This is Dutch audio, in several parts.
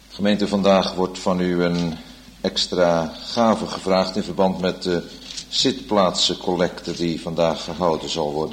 Gemeente, vandaag wordt van u een extra gave gevraagd in verband met de zitplaatsencollecte die vandaag gehouden zal worden.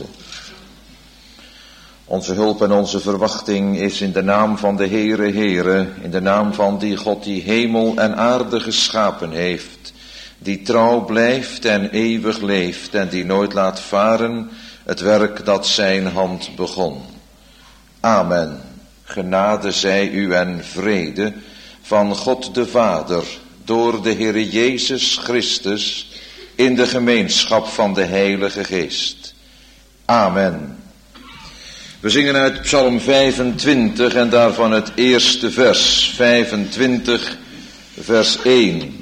Onze hulp en onze verwachting is in de naam van de Heere, in de naam van die God die hemel en aarde geschapen heeft, die trouw blijft en eeuwig leeft en die nooit laat varen het werk dat zijn hand begon. Amen. Genade zij u en vrede van God de Vader, door de Heere Jezus Christus, in de gemeenschap van de Heilige Geest. Amen. We zingen uit Psalm 25 en daarvan het eerste vers, 25 vers 1.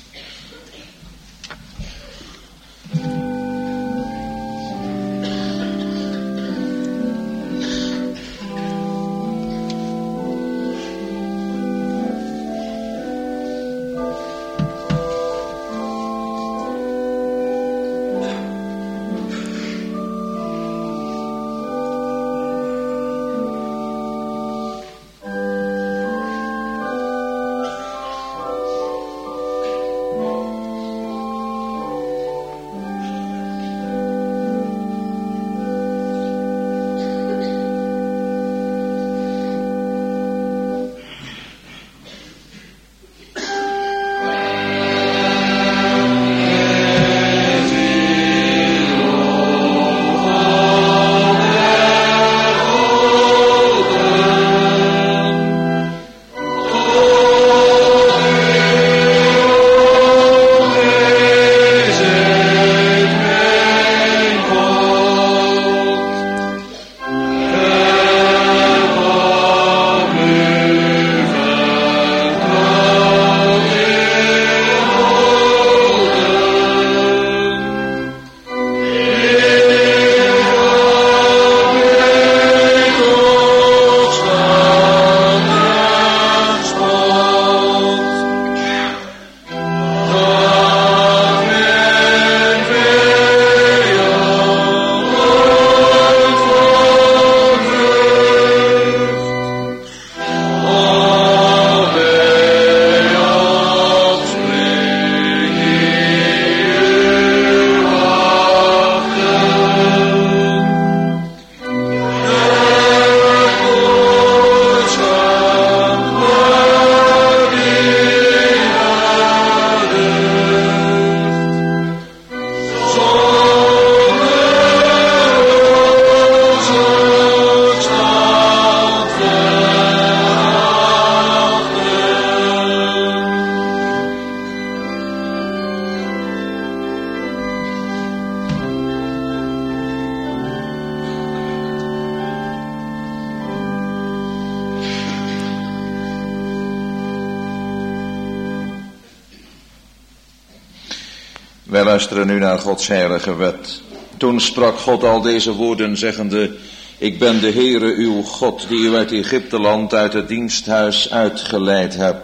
Wij luisteren nu naar Gods heilige wet. Toen sprak God al deze woorden zeggende: Ik ben de Heere uw God, die u uit Egypteland, uit het diensthuis uitgeleid heb.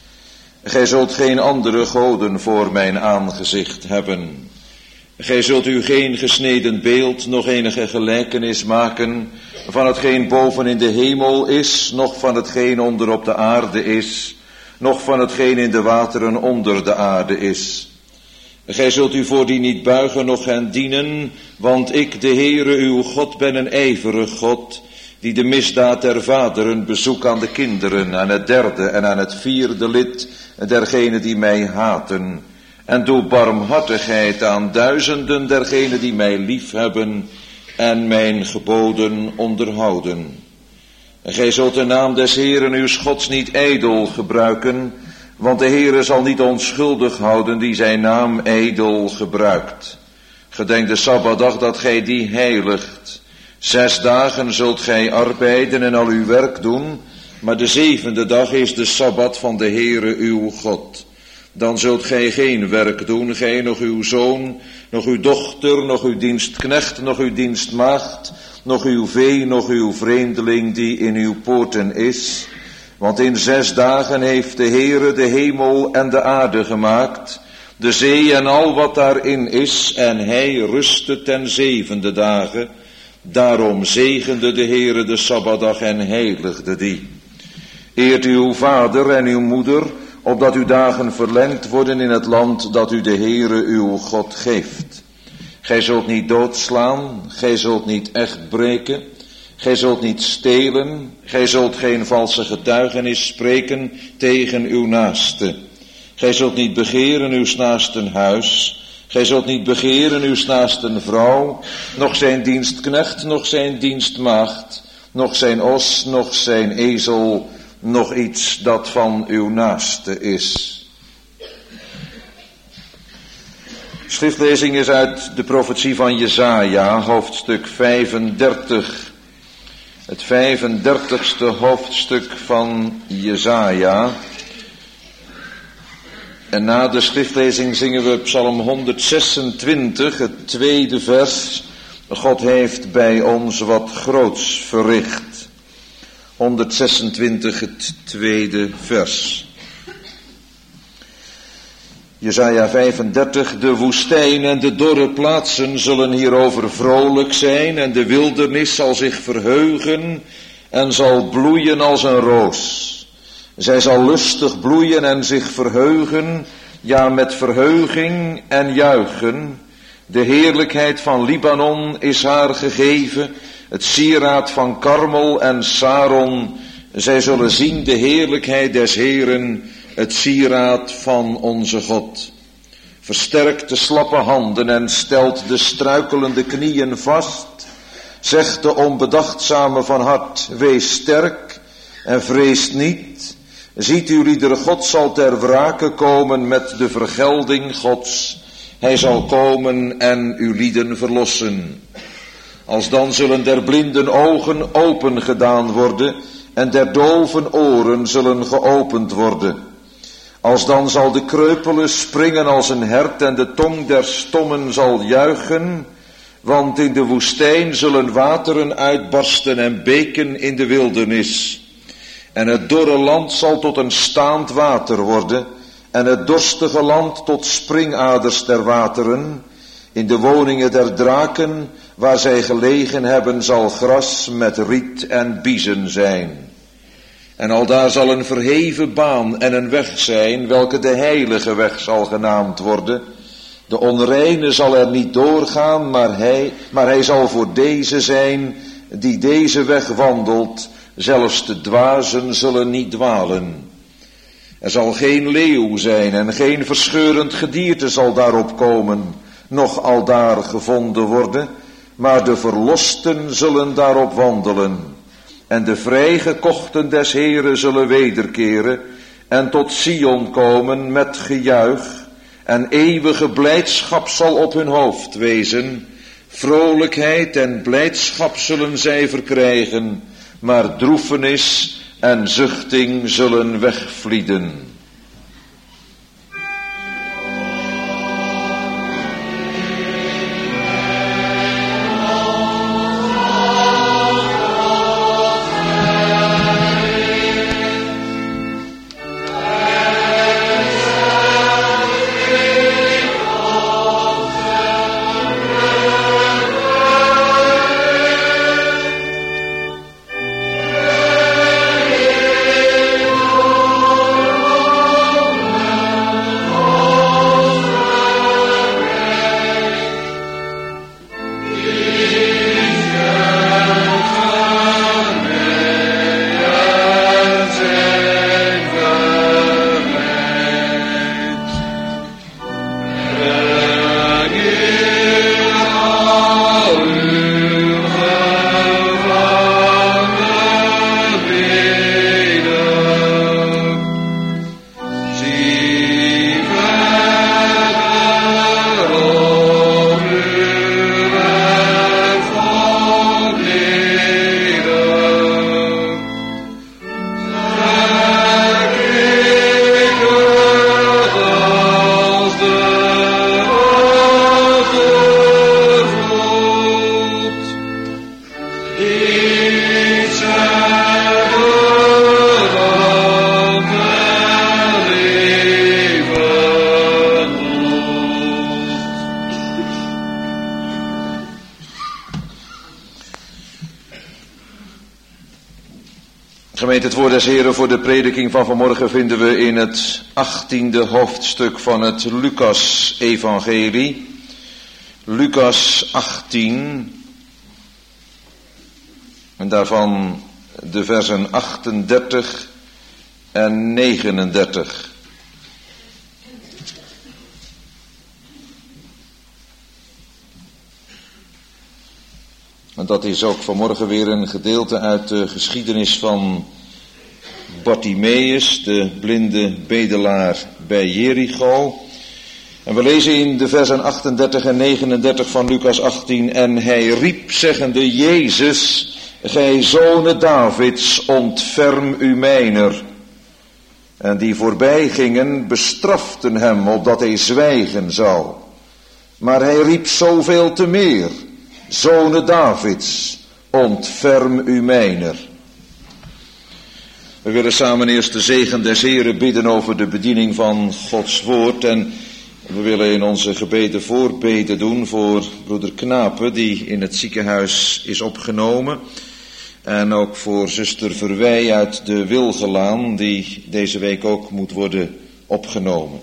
Gij zult geen andere goden voor mijn aangezicht hebben. Gij zult u geen gesneden beeld, nog enige gelijkenis maken van hetgeen boven in de hemel is, noch van hetgeen onder op de aarde is, noch van hetgeen in de wateren onder de aarde is. Gij zult u voor die niet buigen, noch hen dienen, want ik, de Heere uw God, ben een ijverig God, die de misdaad der vaderen bezoek aan de kinderen, aan het derde en aan het vierde lid dergenen die mij haten, en doe barmhartigheid aan duizenden dergenen die mij lief hebben en mijn geboden onderhouden. Gij zult de naam des Heeren uw Gods niet ijdel gebruiken, want de Heere zal niet onschuldig houden die zijn naam ijdel gebruikt. Gedenk de Sabbatdag dat gij die heiligt. 6 dagen zult gij arbeiden en al uw werk doen, maar de 7e dag is de Sabbat van de Heere uw God. Dan zult gij geen werk doen, gij, nog uw zoon, nog uw dochter, nog uw dienstknecht, nog uw dienstmaagd, nog uw vee, nog uw vreemdeling die in uw poorten is. Want in 6 dagen heeft de Heere de hemel en de aarde gemaakt, de zee en al wat daarin is, en hij rustte ten 7e dagen. Daarom zegende de Heere de Sabbatdag en heiligde die. Eert uw vader en uw moeder, opdat uw dagen verlengd worden in het land dat u de Heere uw God geeft. Gij zult niet doodslaan, gij zult niet echt breken, gij zult niet stelen, gij zult geen valse getuigenis spreken tegen uw naaste. Gij zult niet begeren uws naasten huis, gij zult niet begeren uws naasten vrouw, noch zijn dienstknecht, noch zijn dienstmaagd, noch zijn os, noch zijn ezel, nog iets dat van uw naaste is. Schriftlezing is uit de profetie van Jesaja, hoofdstuk 35. Het 35ste hoofdstuk van Jesaja. En na de schriftlezing zingen we Psalm 126, het tweede vers. God heeft bij ons wat groots verricht. 126, het tweede vers. Jesaja 35, de woestijn en de dorre plaatsen zullen hierover vrolijk zijn en de wildernis zal zich verheugen en zal bloeien als een roos. Zij zal lustig bloeien en zich verheugen, ja met verheuging en juichen. De heerlijkheid van Libanon is haar gegeven, het sieraad van Karmel en Saron. Zij zullen zien de heerlijkheid des Heeren, het sieraad van onze God. Versterkt de slappe handen en stelt de struikelende knieën vast. Zegt de onbedachtzame van hart, wees sterk en vreest niet. Ziet uw iedere God zal ter wrake komen met de vergelding Gods. Hij zal komen en uw lieden verlossen. Alsdan zullen der blinden ogen open gedaan worden en der doven oren zullen geopend worden. Alsdan zal de kreupele springen als een hert en de tong der stommen zal juichen, want in de woestijn zullen wateren uitbarsten en beken in de wildernis. En het dorre land zal tot een staand water worden en het dorstige land tot springaders der wateren. In de woningen der draken, waar zij gelegen hebben, zal gras met riet en biezen zijn. En aldaar zal een verheven baan en een weg zijn, welke de heilige weg zal genaamd worden. De onreine zal er niet doorgaan, maar hij zal voor deze zijn, die deze weg wandelt. Zelfs de dwazen zullen niet dwalen. Er zal geen leeuw zijn en geen verscheurend gedierte zal daarop komen, noch aldaar gevonden worden, maar de verlosten zullen daarop wandelen. En de vrijgekochten des Heeren zullen wederkeren en tot Sion komen met gejuich. En eeuwige blijdschap zal op hun hoofd wezen. Vrolijkheid en blijdschap zullen zij verkrijgen, maar droefenis en zuchting zullen wegvlieden. Gemeente, het woord des Heren voor de prediking van vanmorgen vinden we in het 18e hoofdstuk van het Lucas-evangelie. Lucas 18, en daarvan de versen 38 en 39. En dat is ook vanmorgen weer een gedeelte uit de geschiedenis van Bartimeus, de blinde bedelaar bij Jericho. En we lezen in de versen 38 en 39 van Lucas 18. En hij riep zeggende: Jezus, gij zone Davids, ontferm u mijner. En die voorbij gingen bestraften hem, opdat hij zwijgen zou. Maar hij riep zoveel te meer: Zone Davids, ontferm u mijner. We willen samen eerst de zegen des Heren bidden over de bediening van Gods woord. En we willen in onze gebeden voorbeden doen voor broeder Knapen, die in het ziekenhuis is opgenomen. En ook voor zuster Verwij uit de Wilgelaan, die deze week ook moet worden opgenomen.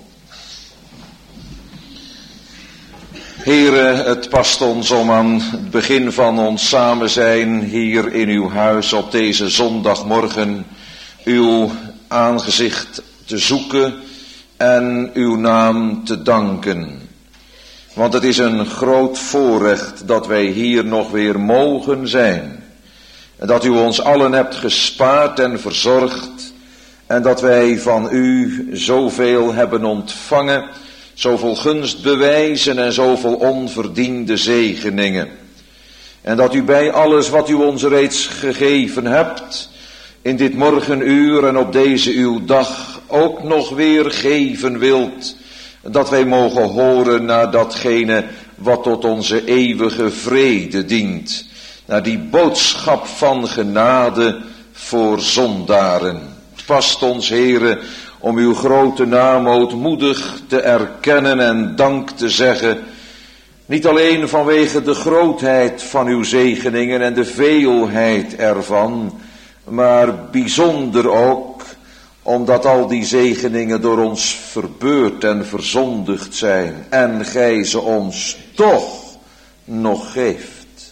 Heere, het past ons om aan het begin van ons samen zijn hier in uw huis op deze zondagmorgen uw aangezicht te zoeken en uw naam te danken. Want het is een groot voorrecht dat wij hier nog weer mogen zijn. En dat u ons allen hebt gespaard en verzorgd. En dat wij van u zoveel hebben ontvangen. Zoveel gunstbewijzen en zoveel onverdiende zegeningen. En dat u bij alles wat u ons reeds gegeven hebt, in dit morgenuur en op deze uw dag ook nog weer geven wilt. Dat wij mogen horen naar datgene wat tot onze eeuwige vrede dient. Naar die boodschap van genade voor zondaren. Het past ons, Heere, om uw grote naam ootmoedig te erkennen en dank te zeggen. Niet alleen vanwege de grootheid van uw zegeningen en de veelheid ervan, maar bijzonder ook omdat al die zegeningen door ons verbeurd en verzondigd zijn en gij ze ons toch nog geeft.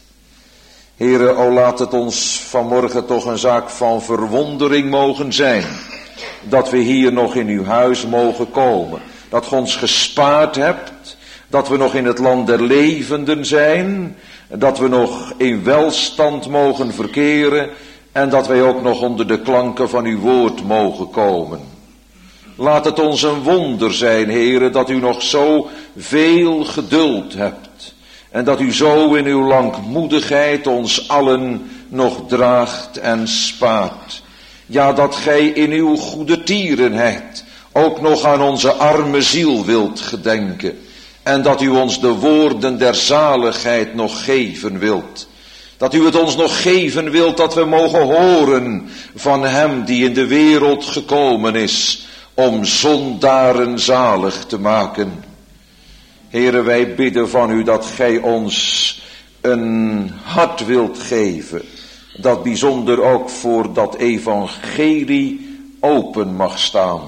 Heere, o laat het ons vanmorgen toch een zaak van verwondering mogen zijn, dat we hier nog in uw huis mogen komen. Dat ge ons gespaard hebt, dat we nog in het land der levenden zijn, dat we nog in welstand mogen verkeren en dat wij ook nog onder de klanken van uw woord mogen komen. Laat het ons een wonder zijn, Heere, dat u nog zo veel geduld hebt en dat u zo in uw langmoedigheid ons allen nog draagt en spaart. Ja, dat gij in uw goede tierenheid ook nog aan onze arme ziel wilt gedenken. En dat u ons de woorden der zaligheid nog geven wilt. Dat u het ons nog geven wilt dat we mogen horen van hem die in de wereld gekomen is om zondaren zalig te maken. Heere, wij bidden van u dat gij ons een hart wilt geven, dat bijzonder ook voor dat evangelie open mag staan.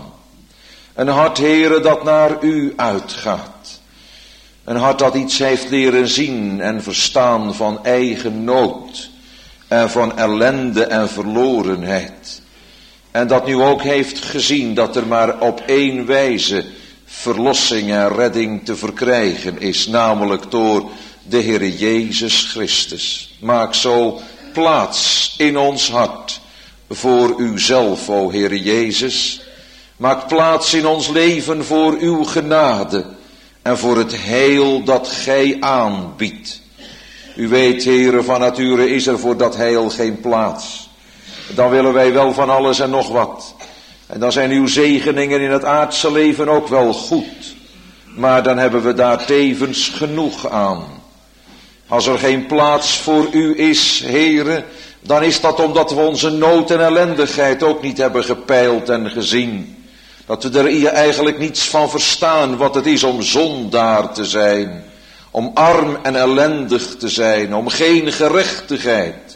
Een hart, Heere, dat naar u uitgaat. Een hart dat iets heeft leren zien en verstaan van eigen nood en van ellende en verlorenheid. En dat nu ook heeft gezien dat er maar op één wijze verlossing en redding te verkrijgen is, namelijk door de Heere Jezus Christus. Maak zo plaats in ons hart voor uzelf, o Heere Jezus. Maak plaats in ons leven voor uw genade en voor het heil dat gij aanbiedt. U weet, Heere, van nature is er voor dat heil geen plaats. Dan willen wij wel van alles en nog wat. En dan zijn uw zegeningen in het aardse leven ook wel goed. Maar dan hebben we daar tevens genoeg aan. Als er geen plaats voor u is, Heere, dan is dat omdat we onze nood en ellendigheid ook niet hebben gepeild en gezien. Dat we er eigenlijk niets van verstaan wat het is om zondaar te zijn. Om arm en ellendig te zijn, om geen gerechtigheid.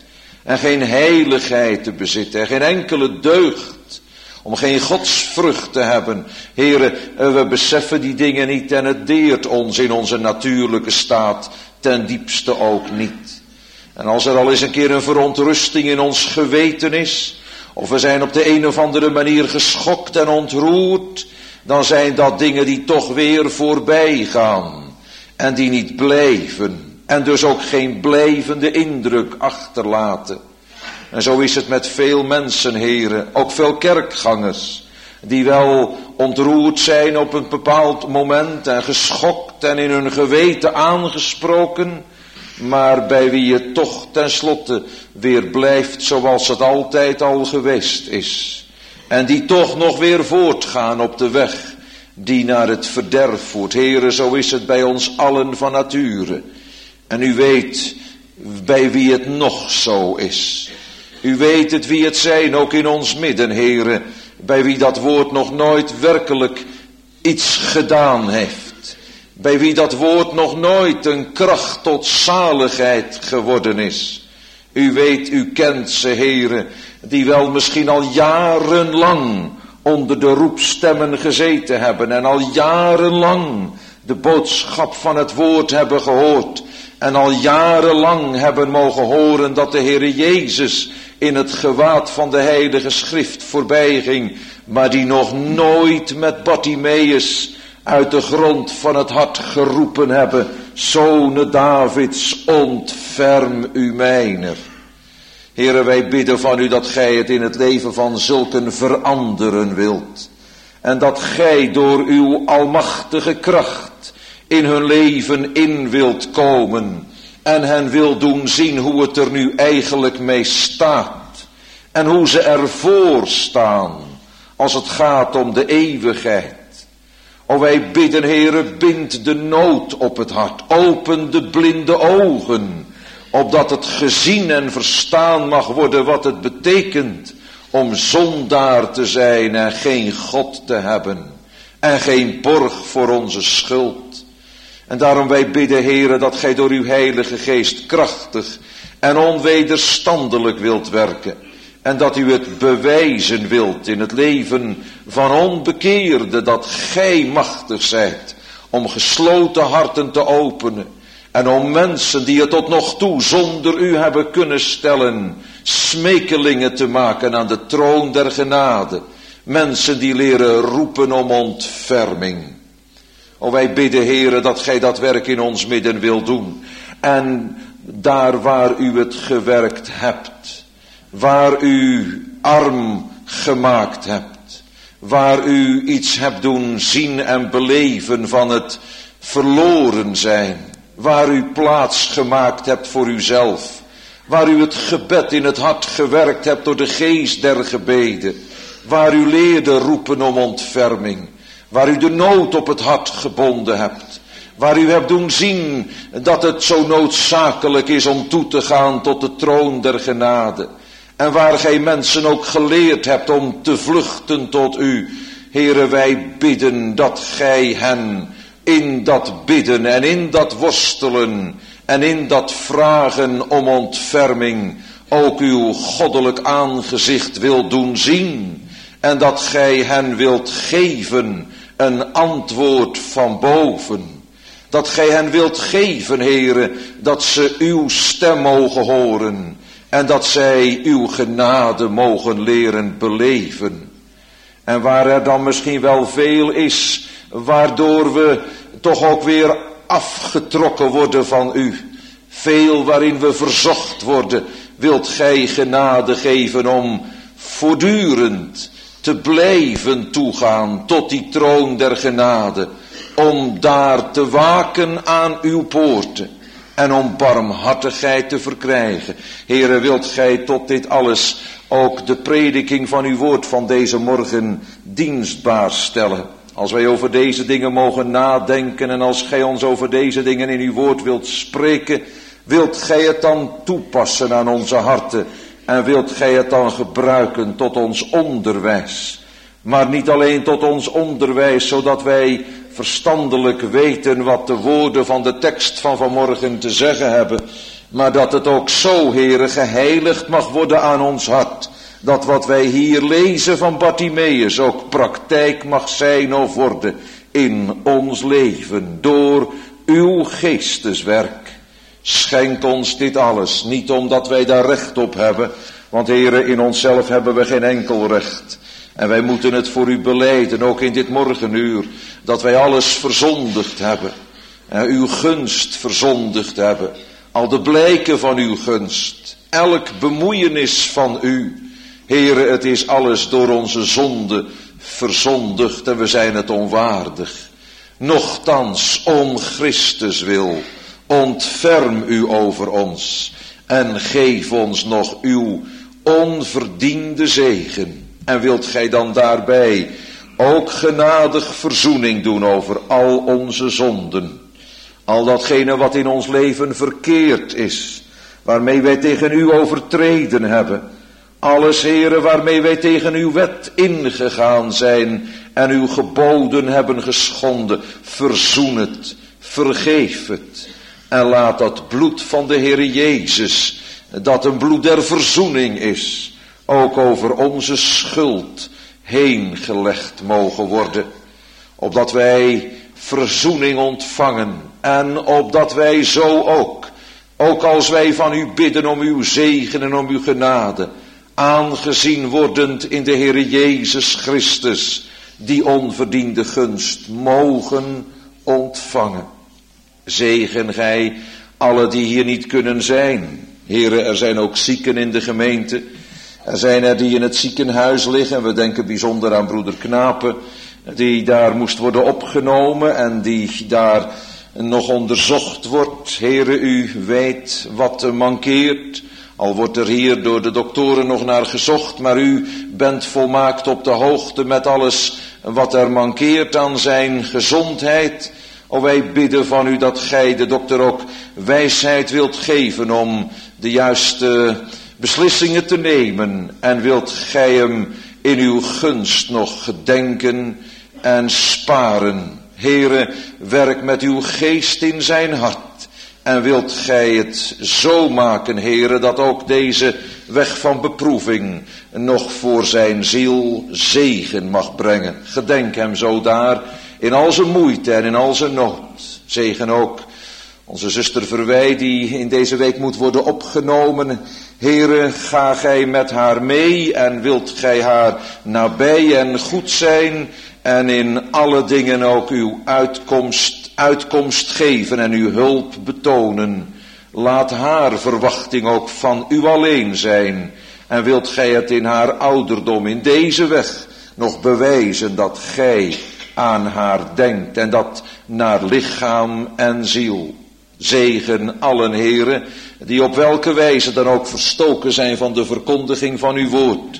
en geen heiligheid te bezitten en geen enkele deugd, om geen godsvrucht te hebben. Heere, we beseffen die dingen niet en het deert ons in onze natuurlijke staat ten diepste ook niet. En als er al eens een keer een verontrusting in ons geweten is, of we zijn op de een of andere manier geschokt en ontroerd, dan zijn dat dingen die toch weer voorbij gaan en die niet blijven en dus ook geen blijvende indruk achterlaten. En zo is het met veel mensen, heren, ook veel kerkgangers, die wel ontroerd zijn op een bepaald moment en geschokt en in hun geweten aangesproken, maar bij wie het toch tenslotte weer blijft zoals het altijd al geweest is. En die toch nog weer voortgaan op de weg die naar het verderf voert. Heren, zo is het bij ons allen van nature. En u weet bij wie het nog zo is. U weet het wie het zijn, ook in ons midden, heren, bij wie dat woord nog nooit werkelijk iets gedaan heeft. Bij wie dat woord nog nooit een kracht tot zaligheid geworden is. U weet, u kent ze, heren, die wel misschien al jarenlang onder de roepstemmen gezeten hebben en al jarenlang de boodschap van het woord hebben gehoord en al jarenlang hebben mogen horen dat de Heere Jezus in het gewaad van de Heilige Schrift voorbij ging, maar die nog nooit met Bartimeus uit de grond van het hart geroepen hebben: Zone Davids, ontferm u mijner. Heere, wij bidden van u dat gij het in het leven van zulken veranderen wilt. En dat gij door uw almachtige kracht in hun leven in wilt komen. En hen wil doen zien hoe het er nu eigenlijk mee staat. En hoe ze ervoor staan als het gaat om de eeuwigheid. O, wij bidden, Heere, bind de nood op het hart. Open de blinde ogen, opdat het gezien en verstaan mag worden wat het betekent om zondaar te zijn en geen God te hebben en geen borg voor onze schuld. En daarom wij bidden, Heere, dat gij door uw Heilige Geest krachtig en onwederstandelijk wilt werken en dat u het bewijzen wilt in het leven van onbekeerden, dat gij machtig zijt om gesloten harten te openen. En om mensen die het tot nog toe zonder u hebben kunnen stellen, smekelingen te maken aan de troon der genade. Mensen die leren roepen om ontferming. O, wij bidden, Heere, dat gij dat werk in ons midden wilt doen. En daar waar u het gewerkt hebt, waar u arm gemaakt hebt, waar u iets hebt doen zien en beleven van het verloren zijn, waar u plaats gemaakt hebt voor uzelf, waar u het gebed in het hart gewerkt hebt door de geest der gebeden, waar u leerde roepen om ontferming, waar u de nood op het hart gebonden hebt, waar u hebt doen zien dat het zo noodzakelijk is om toe te gaan tot de troon der genade, en waar gij mensen ook geleerd hebt om te vluchten tot u. Heere, wij bidden dat gij hen in dat bidden en in dat worstelen en in dat vragen om ontferming ook uw goddelijk aangezicht wilt doen zien. En dat gij hen wilt geven een antwoord van boven. Dat gij hen wilt geven, Heere, dat ze uw stem mogen horen. En dat zij uw genade mogen leren beleven. En waar er dan misschien wel veel is, waardoor we toch ook weer afgetrokken worden van u. Veel waarin we verzocht worden, wilt gij genade geven om voortdurend te blijven toegaan tot die troon der genade. Om daar te waken aan uw poorten en om barmhartigheid te verkrijgen. Heere, wilt gij tot dit alles ook de prediking van uw woord van deze morgen dienstbaar stellen. Als wij over deze dingen mogen nadenken en als gij ons over deze dingen in uw woord wilt spreken, wilt gij het dan toepassen aan onze harten en wilt gij het dan gebruiken tot ons onderwijs. Maar niet alleen tot ons onderwijs, zodat wij verstandelijk weten wat de woorden van de tekst van vanmorgen te zeggen hebben, Maar dat het ook zo, Heere, geheiligd mag worden aan ons hart. Dat wat wij hier lezen van Bartimeus ook praktijk mag zijn of worden in ons leven. Door uw geesteswerk. Schenk ons dit alles. Niet omdat wij daar recht op hebben. Want Heere, in onszelf hebben we geen enkel recht. En wij moeten het voor u belijden, ook in dit morgenuur. Dat wij alles verzondigd hebben. En uw gunst verzondigd hebben. Al de blijken van uw gunst. Elk bemoeienis van u. Heere, het is alles door onze zonde verzondigd en we zijn het onwaardig. Nochtans, om Christus wil, ontferm u over ons en geef ons nog uw onverdiende zegen. En wilt gij dan daarbij ook genadig verzoening doen over al onze zonden. Al datgene wat in ons leven verkeerd is, waarmee wij tegen u overtreden hebben. Alles, Heere, waarmee wij tegen uw wet ingegaan zijn en uw geboden hebben geschonden, verzoen het, vergeef het. En laat dat bloed van de Heere Jezus, dat een bloed der verzoening is, ook over onze schuld heen gelegd mogen worden. Opdat wij verzoening ontvangen en opdat wij zo ook als wij van u bidden om uw zegen en om uw genade, aangezien wordend in de Heere Jezus Christus, die onverdiende gunst mogen ontvangen. Zegen gij alle die hier niet kunnen zijn. Heere, er zijn ook zieken in de gemeente. Er zijn er die in het ziekenhuis liggen. We denken bijzonder aan broeder Knapen, die daar moest worden opgenomen en die daar nog onderzocht wordt. Heere, u weet wat er mankeert. Al wordt er hier door de doktoren nog naar gezocht, maar u bent volmaakt op de hoogte met alles wat er mankeert aan zijn gezondheid. O, wij bidden van u dat gij de dokter ook wijsheid wilt geven om de juiste beslissingen te nemen. En wilt gij hem in uw gunst nog gedenken en sparen. Heere, werk met uw geest in zijn hart. En wilt gij het zo maken, Heere, dat ook deze weg van beproeving nog voor zijn ziel zegen mag brengen. Gedenk hem zo daar in al zijn moeite en in al zijn nood. Zegen ook onze zuster Verwij die in deze week moet worden opgenomen. Heere, ga gij met haar mee en wilt gij haar nabij en goed zijn en in alle dingen ook uw uitkomst geven en uw hulp betonen. Laat haar verwachting ook van u alleen zijn. En wilt gij het in haar ouderdom in deze weg nog bewijzen dat gij aan haar denkt. En dat naar lichaam en ziel. Zegen allen, Heere, die op welke wijze dan ook verstoken zijn van de verkondiging van uw woord.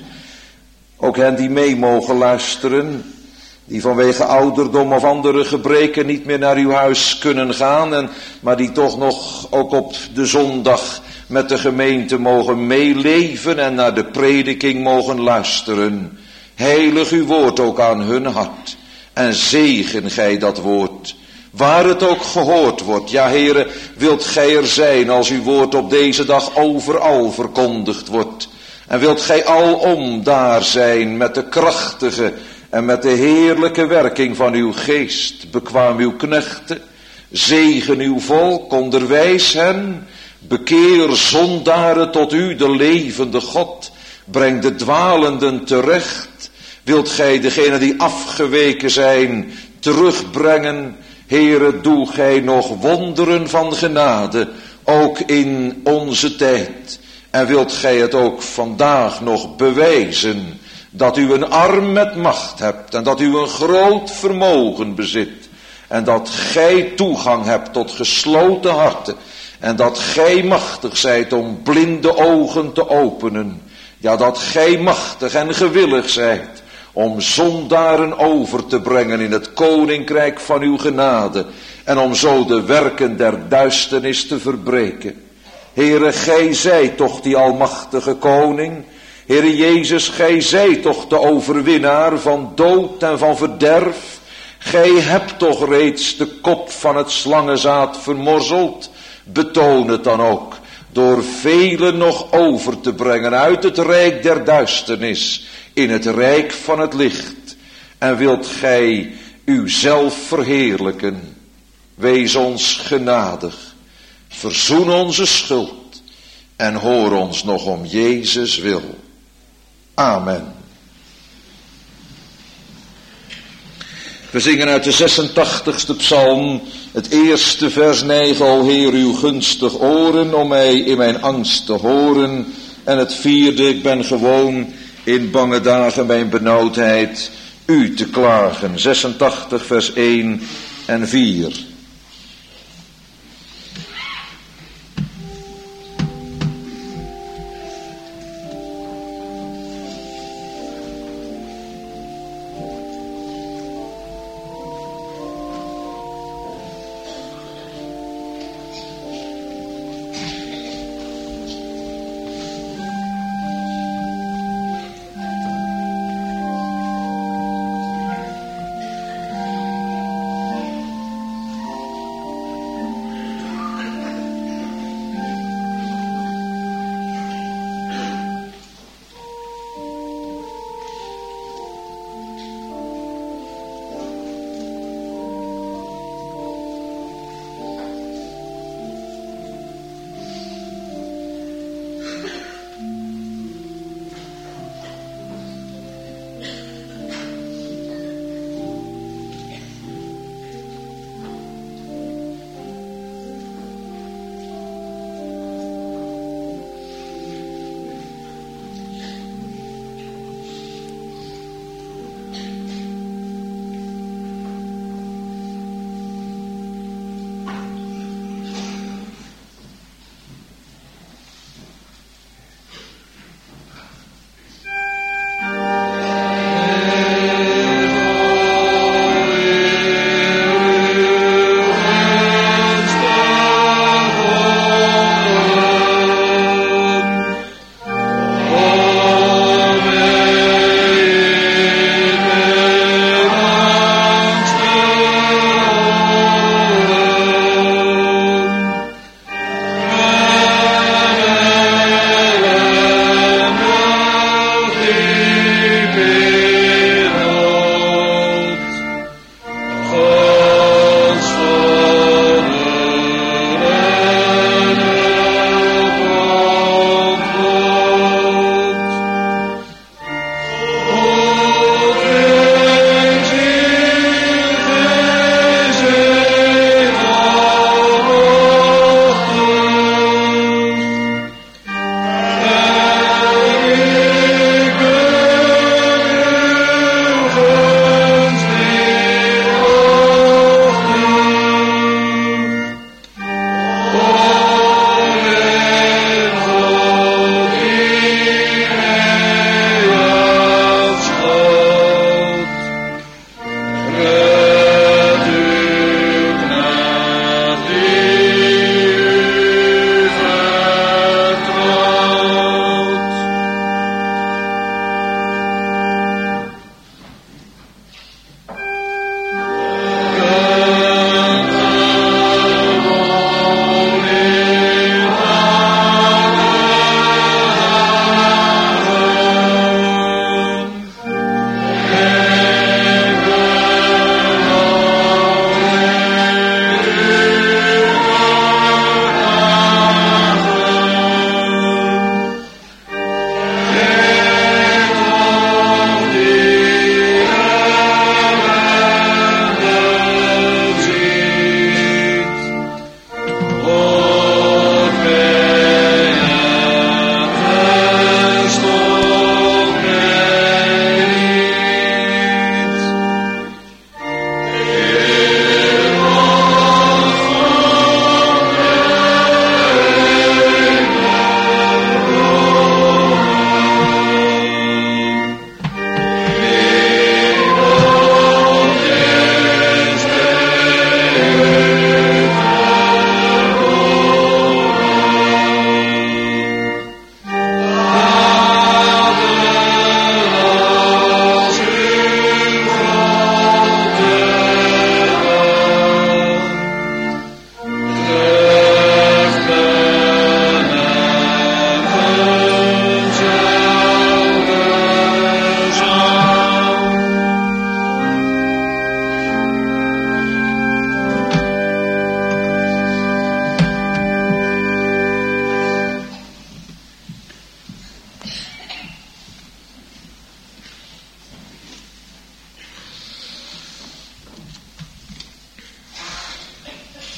Ook hen die mee mogen luisteren, die vanwege ouderdom of andere gebreken niet meer naar uw huis kunnen gaan, maar die toch nog ook op de zondag met de gemeente mogen meeleven en naar de prediking mogen luisteren. Heilig uw woord ook aan hun hart en zegen gij dat woord, waar het ook gehoord wordt. Ja, Heere, wilt gij er zijn als uw woord op deze dag overal verkondigd wordt. En wilt gij alom daar zijn met de krachtige en met de heerlijke werking van uw geest. Bekwaam uw knechten, zegen uw volk, onderwijs hen, bekeer zondaren tot u, de levende God, breng de dwalenden terecht. Wilt gij degenen die afgeweken zijn terugbrengen. Heere, doe gij nog wonderen van genade, ook in onze tijd. En wilt gij het ook vandaag nog bewijzen, dat u een arm met macht hebt en dat u een groot vermogen bezit. En dat gij toegang hebt tot gesloten harten. En dat gij machtig zijt om blinde ogen te openen. Ja, dat gij machtig en gewillig zijt om zondaren over te brengen in het koninkrijk van uw genade. En om zo de werken der duisternis te verbreken. Heere, gij zijt toch die almachtige koning. Heere Jezus, gij zijt toch de overwinnaar van dood en van verderf. Gij hebt toch reeds de kop van het slangenzaad vermorzeld. Betoon het dan ook door velen nog over te brengen uit het rijk der duisternis in het rijk van het licht. En wilt gij uzelf verheerlijken, wees ons genadig, verzoen onze schuld en hoor ons nog om Jezus wil. Amen. We zingen uit de 86ste psalm, het eerste vers: neig, o Heer, uw gunstig oren om mij in mijn angst te horen. En het vierde: ik ben gewoon in bange dagen mijn benauwdheid u te klagen. 86 vers 1 en 4.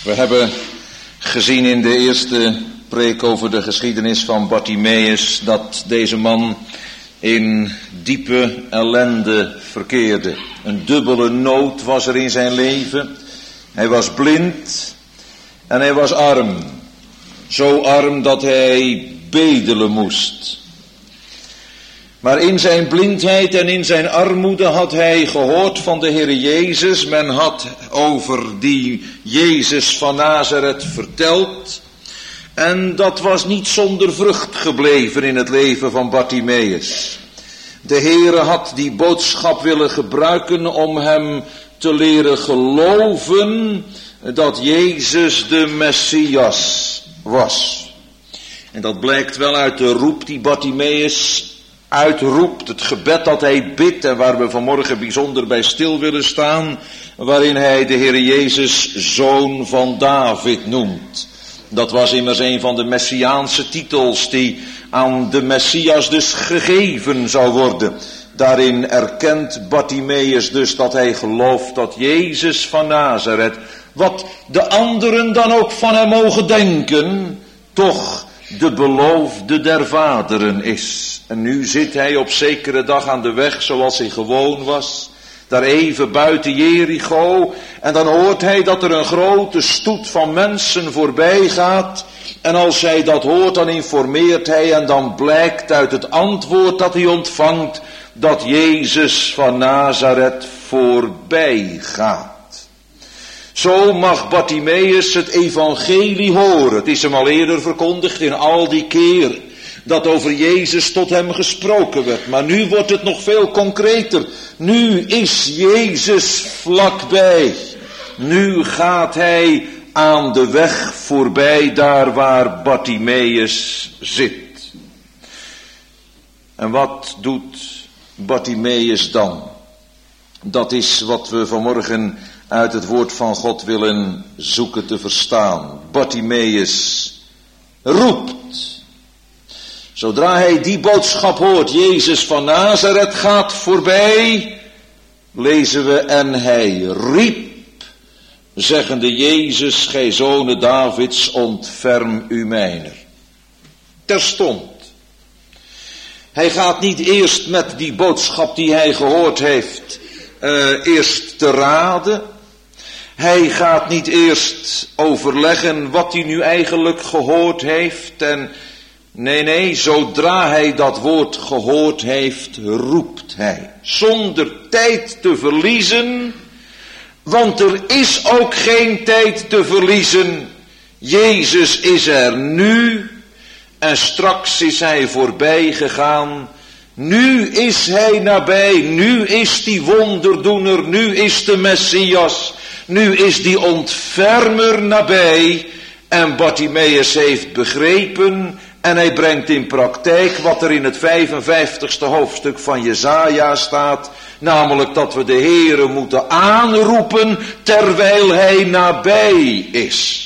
We hebben gezien in de eerste preek over de geschiedenis van Bartimeus dat deze man in diepe ellende verkeerde. Een dubbele nood was er in zijn leven. Hij was blind en hij was arm. Zo arm dat hij bedelen moest. Maar in zijn blindheid en in zijn armoede had hij gehoord van de Heer Jezus. Men had over die Jezus van Nazareth verteld. En dat was niet zonder vrucht gebleven in het leven van Bartimeus. De Heere had die boodschap willen gebruiken om hem te leren geloven dat Jezus de Messias was. En dat blijkt wel uit de roep die Bartimeus uitroept, het gebed dat hij bidt en waar we vanmorgen bijzonder bij stil willen staan, waarin hij de Heer Jezus Zoon van David noemt. Dat was immers een van de messiaanse titels die aan de Messias dus gegeven zou worden. Daarin erkent Bartimeus dus dat hij gelooft dat Jezus van Nazareth, wat de anderen dan ook van hem mogen denken, toch de beloofde der vaderen is. En nu zit hij op zekere dag aan de weg zoals hij gewoon was, daar even buiten Jericho, en dan hoort hij dat er een grote stoet van mensen voorbij gaat. En als hij dat hoort, dan informeert hij en dan blijkt uit het antwoord dat hij ontvangt dat Jezus van Nazareth voorbij gaat. Zo mag Bartimeus het evangelie horen. Het is hem al eerder verkondigd in al die keer dat over Jezus tot hem gesproken werd. Maar nu wordt het nog veel concreter. Nu is Jezus vlakbij. Nu gaat hij aan de weg voorbij daar waar Bartimeus zit. En wat doet Bartimeus dan? Dat is wat we vanmorgen uit het woord van God willen zoeken te verstaan. Bartimeus roept. Zodra hij die boodschap hoort, Jezus van Nazareth gaat voorbij, lezen we en hij riep, zeggende Jezus, gij zone Davids, ontferm u mijner. Terstond. Hij gaat niet eerst met die boodschap die hij gehoord heeft, eerst te raden. Hij gaat niet eerst overleggen wat hij nu eigenlijk gehoord heeft. En nee, zodra hij dat woord gehoord heeft, roept hij. Zonder tijd te verliezen, want er is ook geen tijd te verliezen. Jezus is er nu en straks is hij voorbij gegaan. Nu is hij nabij, nu is die wonderdoener, nu is de Messias, nu is die ontfermer nabij. En Bartimeus heeft begrepen en hij brengt in praktijk wat er in het 55ste hoofdstuk van Jesaja staat, namelijk dat we de Heere moeten aanroepen terwijl hij nabij is.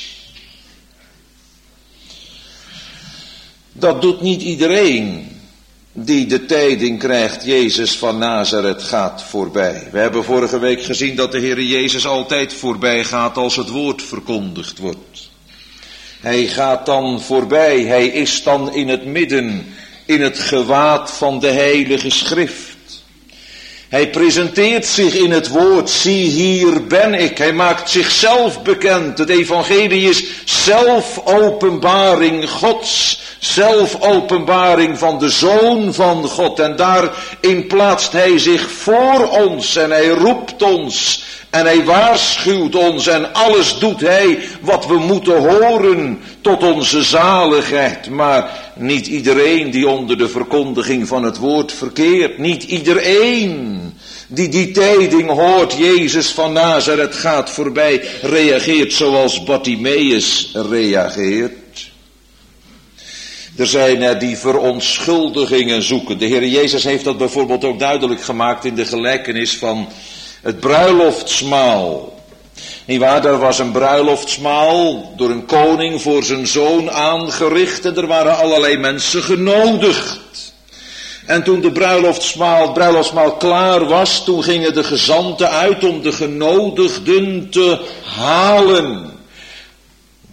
Dat doet niet iedereen die de tijding krijgt, Jezus van Nazareth gaat voorbij. We hebben vorige week gezien dat de Heere Jezus altijd voorbij gaat als het woord verkondigd wordt. Hij gaat dan voorbij, hij is dan in het midden, in het gewaad van de Heilige Schrift. Hij presenteert zich in het woord, zie hier ben ik. Hij maakt zichzelf bekend. Het evangelie is zelfopenbaring Gods, zelfopenbaring van de Zoon van God. En daarin plaatst hij zich voor ons en hij roept ons en hij waarschuwt ons en alles doet hij wat we moeten horen tot onze zaligheid. Maar niet iedereen die onder de verkondiging van het woord verkeert, niet iedereen die tijding hoort, Jezus van Nazareth gaat voorbij, reageert zoals Bartimeus reageert. Er zijn er die verontschuldigingen zoeken. De Heer Jezus heeft dat bijvoorbeeld ook duidelijk gemaakt in de gelijkenis van het bruiloftsmaal. Niewaar, daar was een bruiloftsmaal door een koning voor zijn zoon aangericht en er waren allerlei mensen genodigd. En toen de bruiloftsmaal klaar was, toen gingen de gezanten uit om de genodigden te halen.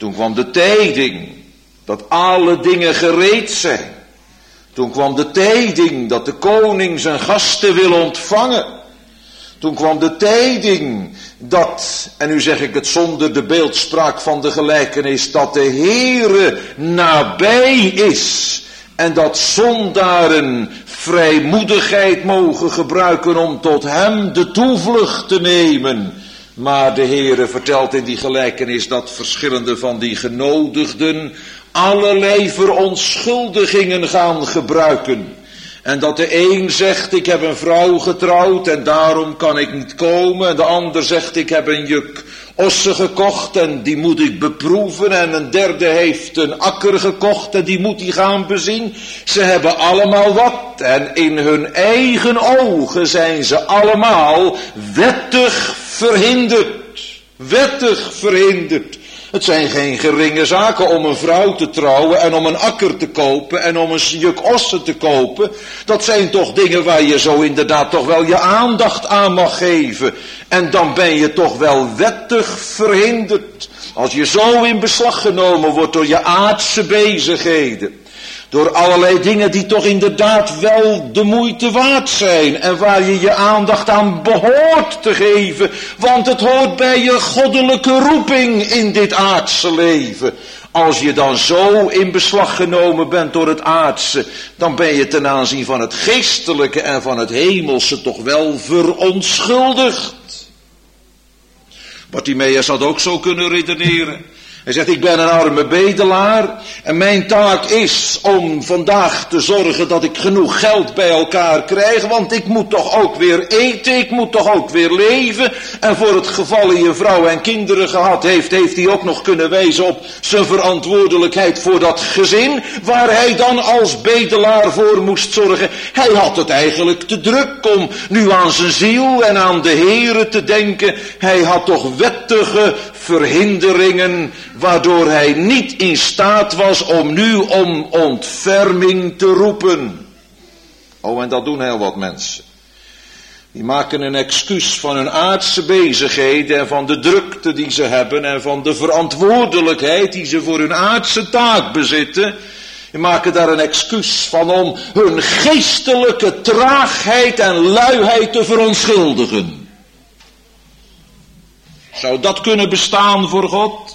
Toen kwam de tijding dat alle dingen gereed zijn. Toen kwam de tijding dat de koning zijn gasten wil ontvangen. Toen kwam de tijding dat, en nu zeg ik het zonder de beeldspraak van de gelijkenis, dat de Heere nabij is. En dat zondaren vrijmoedigheid mogen gebruiken om tot hem de toevlucht te nemen. Maar de Heere vertelt in die gelijkenis dat verschillende van die genodigden allerlei verontschuldigingen gaan gebruiken. En dat de een zegt, ik heb een vrouw getrouwd en daarom kan ik niet komen. En de ander zegt, ik heb een juk ossen gekocht en die moet ik beproeven. En een derde heeft een akker gekocht en die moet hij gaan bezien. Ze hebben allemaal wat en in hun eigen ogen zijn ze allemaal wettig verhinderd. Wettig verhinderd. Het zijn geen geringe zaken om een vrouw te trouwen en om een akker te kopen en om een juk ossen te kopen. Dat zijn toch dingen waar je zo inderdaad toch wel je aandacht aan mag geven. En dan ben je toch wel wettig verhinderd. Als je zo in beslag genomen wordt door je aardse bezigheden. Door allerlei dingen die toch inderdaad wel de moeite waard zijn. En waar je je aandacht aan behoort te geven. Want het hoort bij je goddelijke roeping in dit aardse leven. Als je dan zo in beslag genomen bent door het aardse. Dan ben je ten aanzien van het geestelijke en van het hemelse toch wel verontschuldigd. Bartimaeus had ook zo kunnen redeneren. Hij zegt, ik ben een arme bedelaar en mijn taak is om vandaag te zorgen dat ik genoeg geld bij elkaar krijg, want ik moet toch ook weer eten, ik moet toch ook weer leven. En voor het geval hij een vrouw en kinderen gehad heeft, heeft hij ook nog kunnen wijzen op zijn verantwoordelijkheid voor dat gezin, waar hij dan als bedelaar voor moest zorgen. Hij had het eigenlijk te druk om nu aan zijn ziel en aan de Heere te denken. Hij had toch wettige verhinderingen, waardoor hij niet in staat was om nu om ontferming te roepen. Oh, en dat doen heel wat mensen. Die maken een excuus van hun aardse bezigheden en van de drukte die ze hebben en van de verantwoordelijkheid die ze voor hun aardse taak bezitten. Die maken daar een excuus van om hun geestelijke traagheid en luiheid te verontschuldigen. Zou dat kunnen bestaan voor God?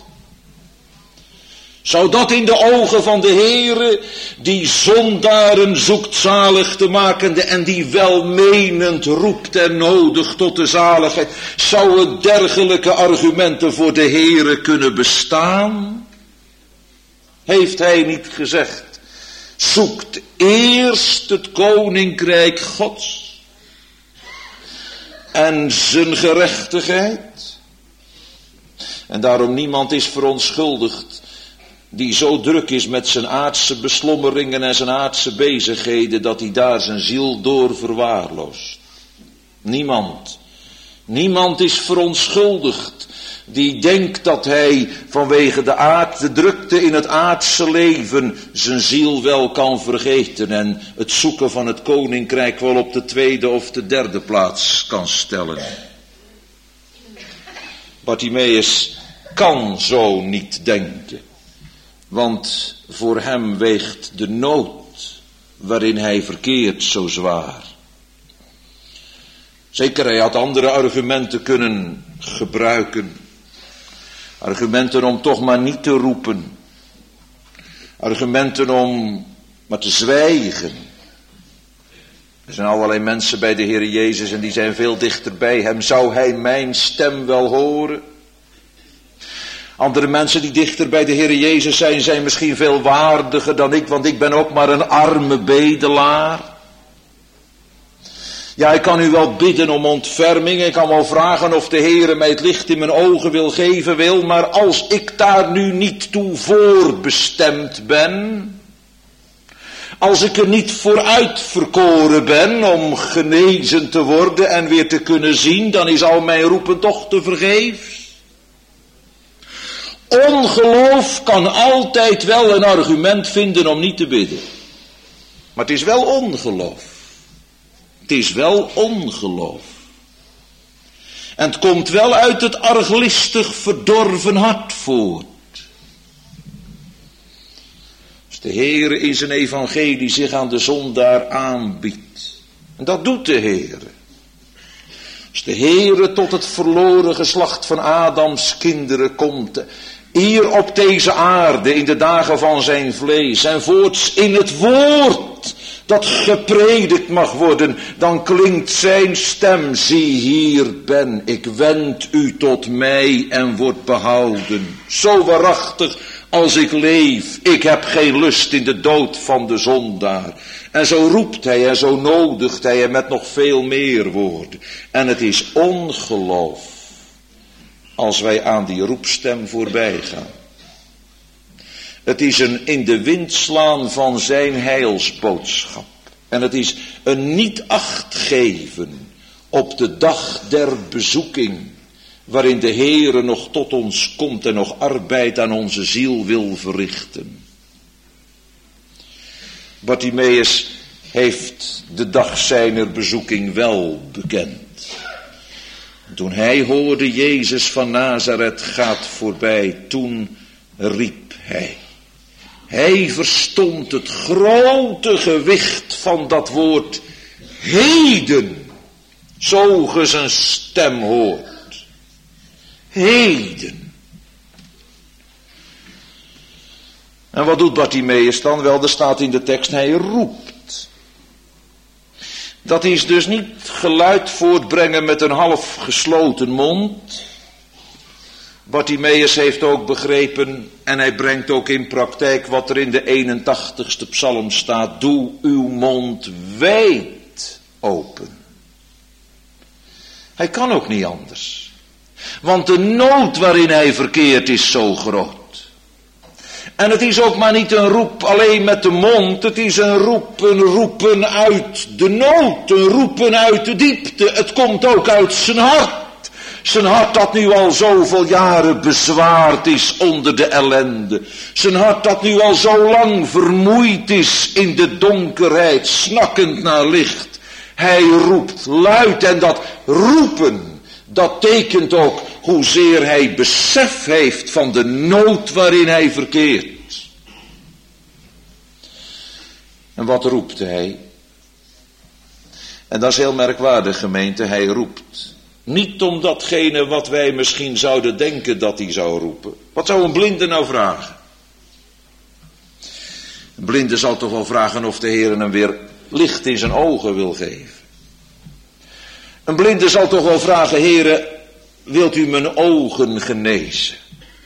Zou dat in de ogen van de Heere, die zondaren zoekt zalig te maken en die welmenend roept en nodigt tot de zaligheid, zou het dergelijke argumenten voor de Heere kunnen bestaan? Heeft hij niet gezegd, zoekt eerst het koninkrijk Gods en zijn gerechtigheid? En daarom niemand is verontschuldigd die zo druk is met zijn aardse beslommeringen en zijn aardse bezigheden, dat hij daar zijn ziel door verwaarloost. Niemand. Niemand is verontschuldigd die denkt dat hij vanwege de drukte in het aardse leven zijn ziel wel kan vergeten en het zoeken van het koninkrijk wel op de tweede of de derde plaats kan stellen. Bartimaeus kan zo niet denken. Want voor hem weegt de nood waarin hij verkeert zo zwaar. Zeker, hij had andere argumenten kunnen gebruiken. Argumenten om toch maar niet te roepen. Argumenten om maar te zwijgen. Er zijn allerlei mensen bij de Heer Jezus en die zijn veel dichter bij hem. Zou hij mijn stem wel horen? Andere mensen die dichter bij de Heer Jezus zijn misschien veel waardiger dan ik, want ik ben ook maar een arme bedelaar. Ja, ik kan u wel bidden om ontferming, ik kan wel vragen of de Heer mij het licht in mijn ogen wil geven, maar als ik daar nu niet toe voorbestemd ben, als ik er niet voor uitverkoren ben om genezen te worden en weer te kunnen zien, dan is al mijn roepen toch te vergeefs. Ongeloof kan altijd wel een argument vinden om niet te bidden. Maar het is wel ongeloof. Het is wel ongeloof. En het komt wel uit het arglistig verdorven hart voort. de Heere in zijn evangelie zich aan de zondaar aanbiedt. En dat doet de Heere. Als de Heere tot het verloren geslacht van Adams kinderen komt, hier op deze aarde in de dagen van zijn vlees en voorts in het woord dat gepredikt mag worden, dan klinkt zijn stem: zie, hier ben ik, wend u tot mij en word behouden. Zo waarachtig als ik leef, ik heb geen lust in de dood van de zondaar. En zo roept hij en zo nodigt hij en met nog veel meer woorden. En het is ongeloof als wij aan die roepstem voorbij gaan. Het is een in de wind slaan van zijn heilsboodschap. En het is een niet acht geven op de dag der bezoeking, waarin de Heere nog tot ons komt en nog arbeid aan onze ziel wil verrichten. Bartimeus heeft de dag zijner bezoeking wel bekend. Toen hij hoorde Jezus van Nazareth gaat voorbij, toen riep hij. Hij verstond het grote gewicht van dat woord heden, zo ge zijn stem hoort. Heden. En wat doet Bartimeus dan? Wel, er staat in de tekst, hij roept. Dat is dus niet geluid voortbrengen met een half gesloten mond. Bartimeus heeft ook begrepen en hij brengt ook in praktijk wat er in de 81ste psalm staat. Doe uw mond wijd open. Hij kan ook niet anders. Want de nood waarin hij verkeert is zo groot. En het is ook maar niet een roep alleen met de mond. Het is een roepen uit de nood. Een roepen uit de diepte. Het komt ook uit zijn hart. Zijn hart dat nu al zoveel jaren bezwaard is onder de ellende. Zijn hart dat nu al zo lang vermoeid is in de donkerheid, snakkend naar licht. Hij roept luid en dat roepen, dat tekent ook hoezeer hij besef heeft van de nood waarin hij verkeert. En wat roept hij? En dat is heel merkwaardig, gemeente, hij roept. Niet om datgene wat wij misschien zouden denken dat hij zou roepen. Wat zou een blinde nou vragen? Een blinde zal toch wel vragen of de Heer hem weer licht in zijn ogen wil geven. Een blinde zal toch wel vragen: Heere, wilt u mijn ogen genezen?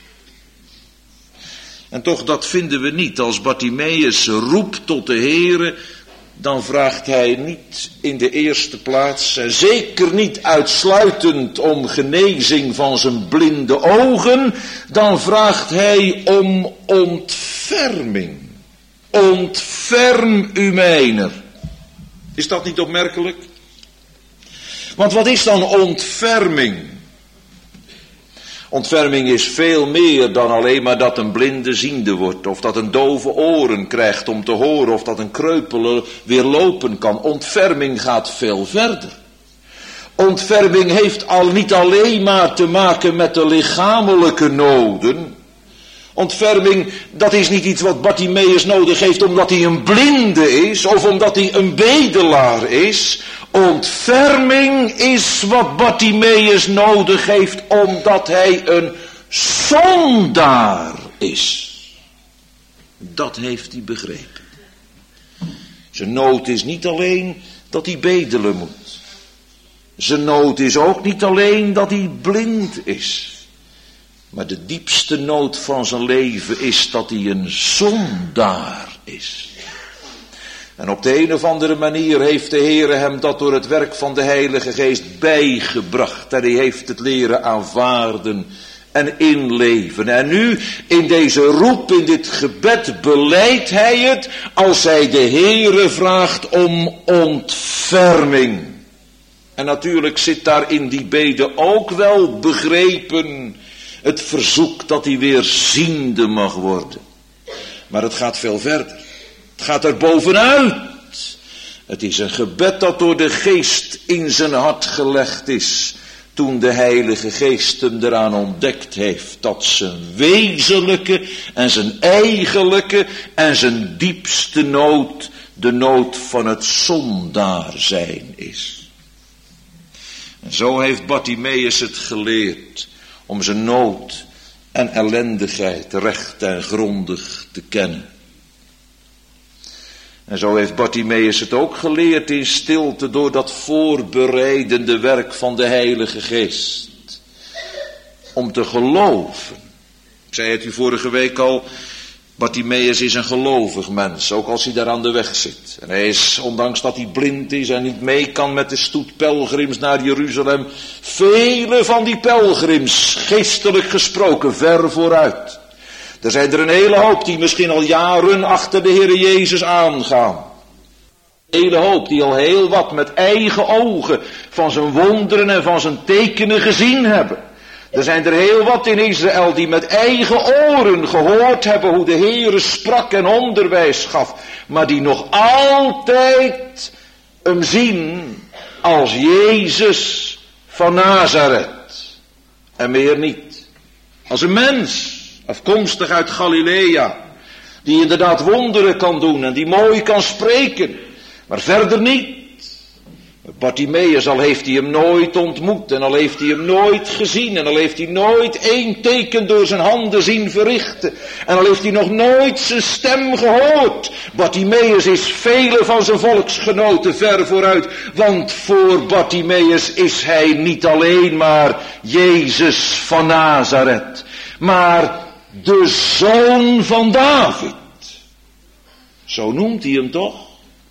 En toch, dat vinden we niet. Als Bartimeus roept tot de Heere, dan vraagt hij niet in de eerste plaats, en zeker niet uitsluitend om genezing van zijn blinde ogen, dan vraagt hij om ontferming. Ontferm u mijner. Is dat niet opmerkelijk? Want wat is dan ontferming? Ontferming is veel meer dan alleen maar dat een blinde ziende wordt, of dat een dove oren krijgt om te horen, of dat een kreupele weer lopen kan. Ontferming gaat veel verder. Ontferming heeft al niet alleen maar te maken met de lichamelijke noden. Ontferming, dat is niet iets wat Bartimeus nodig heeft omdat hij een blinde is, of omdat hij een bedelaar is. Ontferming is wat Bartimeus nodig heeft omdat hij een zondaar is. Dat heeft hij begrepen. Zijn nood is niet alleen dat hij bedelen moet. Zijn nood is ook niet alleen dat hij blind is. Maar de diepste nood van zijn leven is dat hij een zondaar is. En op de een of andere manier heeft de Heere hem dat door het werk van de Heilige Geest bijgebracht. En hij heeft het leren aanvaarden en inleven. En nu in deze roep, in dit gebed, belijdt hij het als hij de Heere vraagt om ontferming. En natuurlijk zit daar in die bede ook wel begrepen het verzoek dat hij weer ziende mag worden. Maar het gaat veel verder. Het gaat er bovenuit. Het is een gebed dat door de Geest in zijn hart gelegd is. toen de Heilige Geest hem eraan ontdekt heeft dat zijn wezenlijke en zijn eigenlijke en zijn diepste nood de nood van het zondaar zijn is. En zo heeft Bartimeus het geleerd om zijn nood en ellendigheid recht en grondig te kennen. En zo heeft Bartimeus het ook geleerd in stilte door dat voorbereidende werk van de Heilige Geest. Om te geloven. Ik zei het u vorige week al, Bartimeus is een gelovig mens, ook als hij daar aan de weg zit. En hij is, ondanks dat hij blind is en niet mee kan met de stoet pelgrims naar Jeruzalem, vele van die pelgrims, geestelijk gesproken, ver vooruit. Er zijn er een hele hoop die misschien al jaren achter de Heere Jezus aangaan. Een hele hoop die al heel wat met eigen ogen van zijn wonderen en van zijn tekenen gezien hebben. Er zijn er heel wat in Israël die met eigen oren gehoord hebben hoe de Heere sprak en onderwijs gaf. Maar die nog altijd hem zien als Jezus van Nazareth. En meer niet. Als een mens. Afkomstig uit Galilea, die inderdaad wonderen kan doen en die mooi kan spreken, maar verder niet. Bartimeus, al heeft hij hem nooit ontmoet en al heeft hij hem nooit gezien en al heeft hij nooit één teken door zijn handen zien verrichten en al heeft hij nog nooit zijn stem gehoord. Bartimeus is vele van zijn volksgenoten ver vooruit, want voor Bartimeus is hij niet alleen maar Jezus van Nazareth, maar de zoon van David. Zo noemt hij hem toch?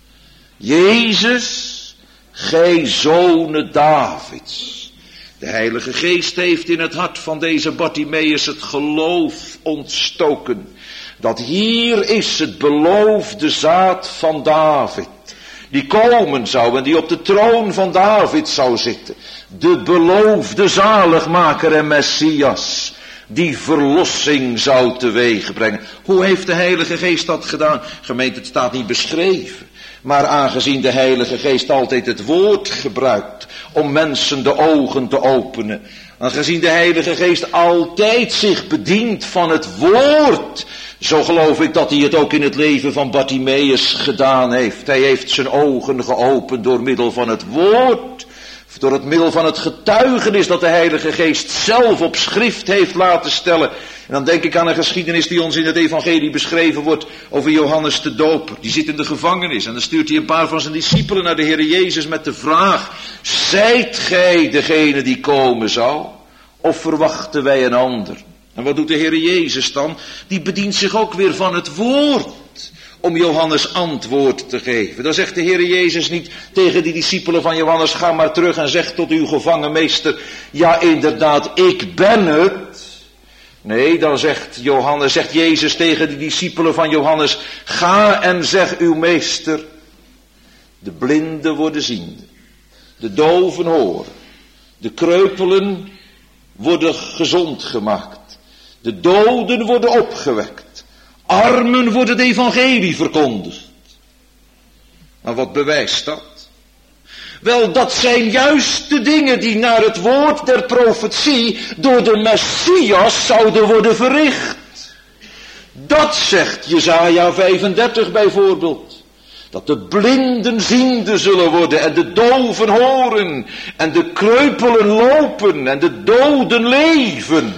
Jezus, gij zonen Davids. De Heilige Geest heeft in het hart van deze Bartimeus het geloof ontstoken. Dat hier is het beloofde zaad van David. Die komen zou en die op de troon van David zou zitten. De beloofde zaligmaker en Messias. Die verlossing zou teweeg brengen. Hoe heeft de Heilige Geest dat gedaan? Gemeente, het staat niet beschreven. Maar aangezien de Heilige Geest altijd het woord gebruikt om mensen de ogen te openen. Aangezien de Heilige Geest altijd zich bedient van het woord. Zo geloof ik dat hij het ook in het leven van Bartimeus gedaan heeft. Hij heeft zijn ogen geopend door middel van het woord. Door het middel van het getuigenis dat de Heilige Geest zelf op schrift heeft laten stellen. En dan denk ik aan een geschiedenis die ons in het evangelie beschreven wordt over Johannes de Doper. Die zit in de gevangenis en dan stuurt hij een paar van zijn discipelen naar de Heer Jezus met de vraag: zijt gij degene die komen zou? Of verwachten wij een ander? En wat doet de Heer Jezus dan? Die bedient zich ook weer van het woord. Om Johannes antwoord te geven. Dan zegt de Heer Jezus niet tegen die discipelen van Johannes: ga maar terug en zeg tot uw gevangen meester: ja, inderdaad, ik ben het. Nee, dan zegt Jezus tegen de discipelen van Johannes: ga en zeg uw meester: de blinden worden ziende, de doven horen, de kreupelen worden gezond gemaakt, de doden worden opgewekt. Armen wordt het evangelie verkondigd. Maar wat bewijst dat? Wel, dat zijn juist de dingen die naar het woord der profetie door de Messias zouden worden verricht. Dat zegt Jesaja 35 bijvoorbeeld. Dat de blinden ziende zullen worden en de doven horen en de kreupelen lopen en de doden leven.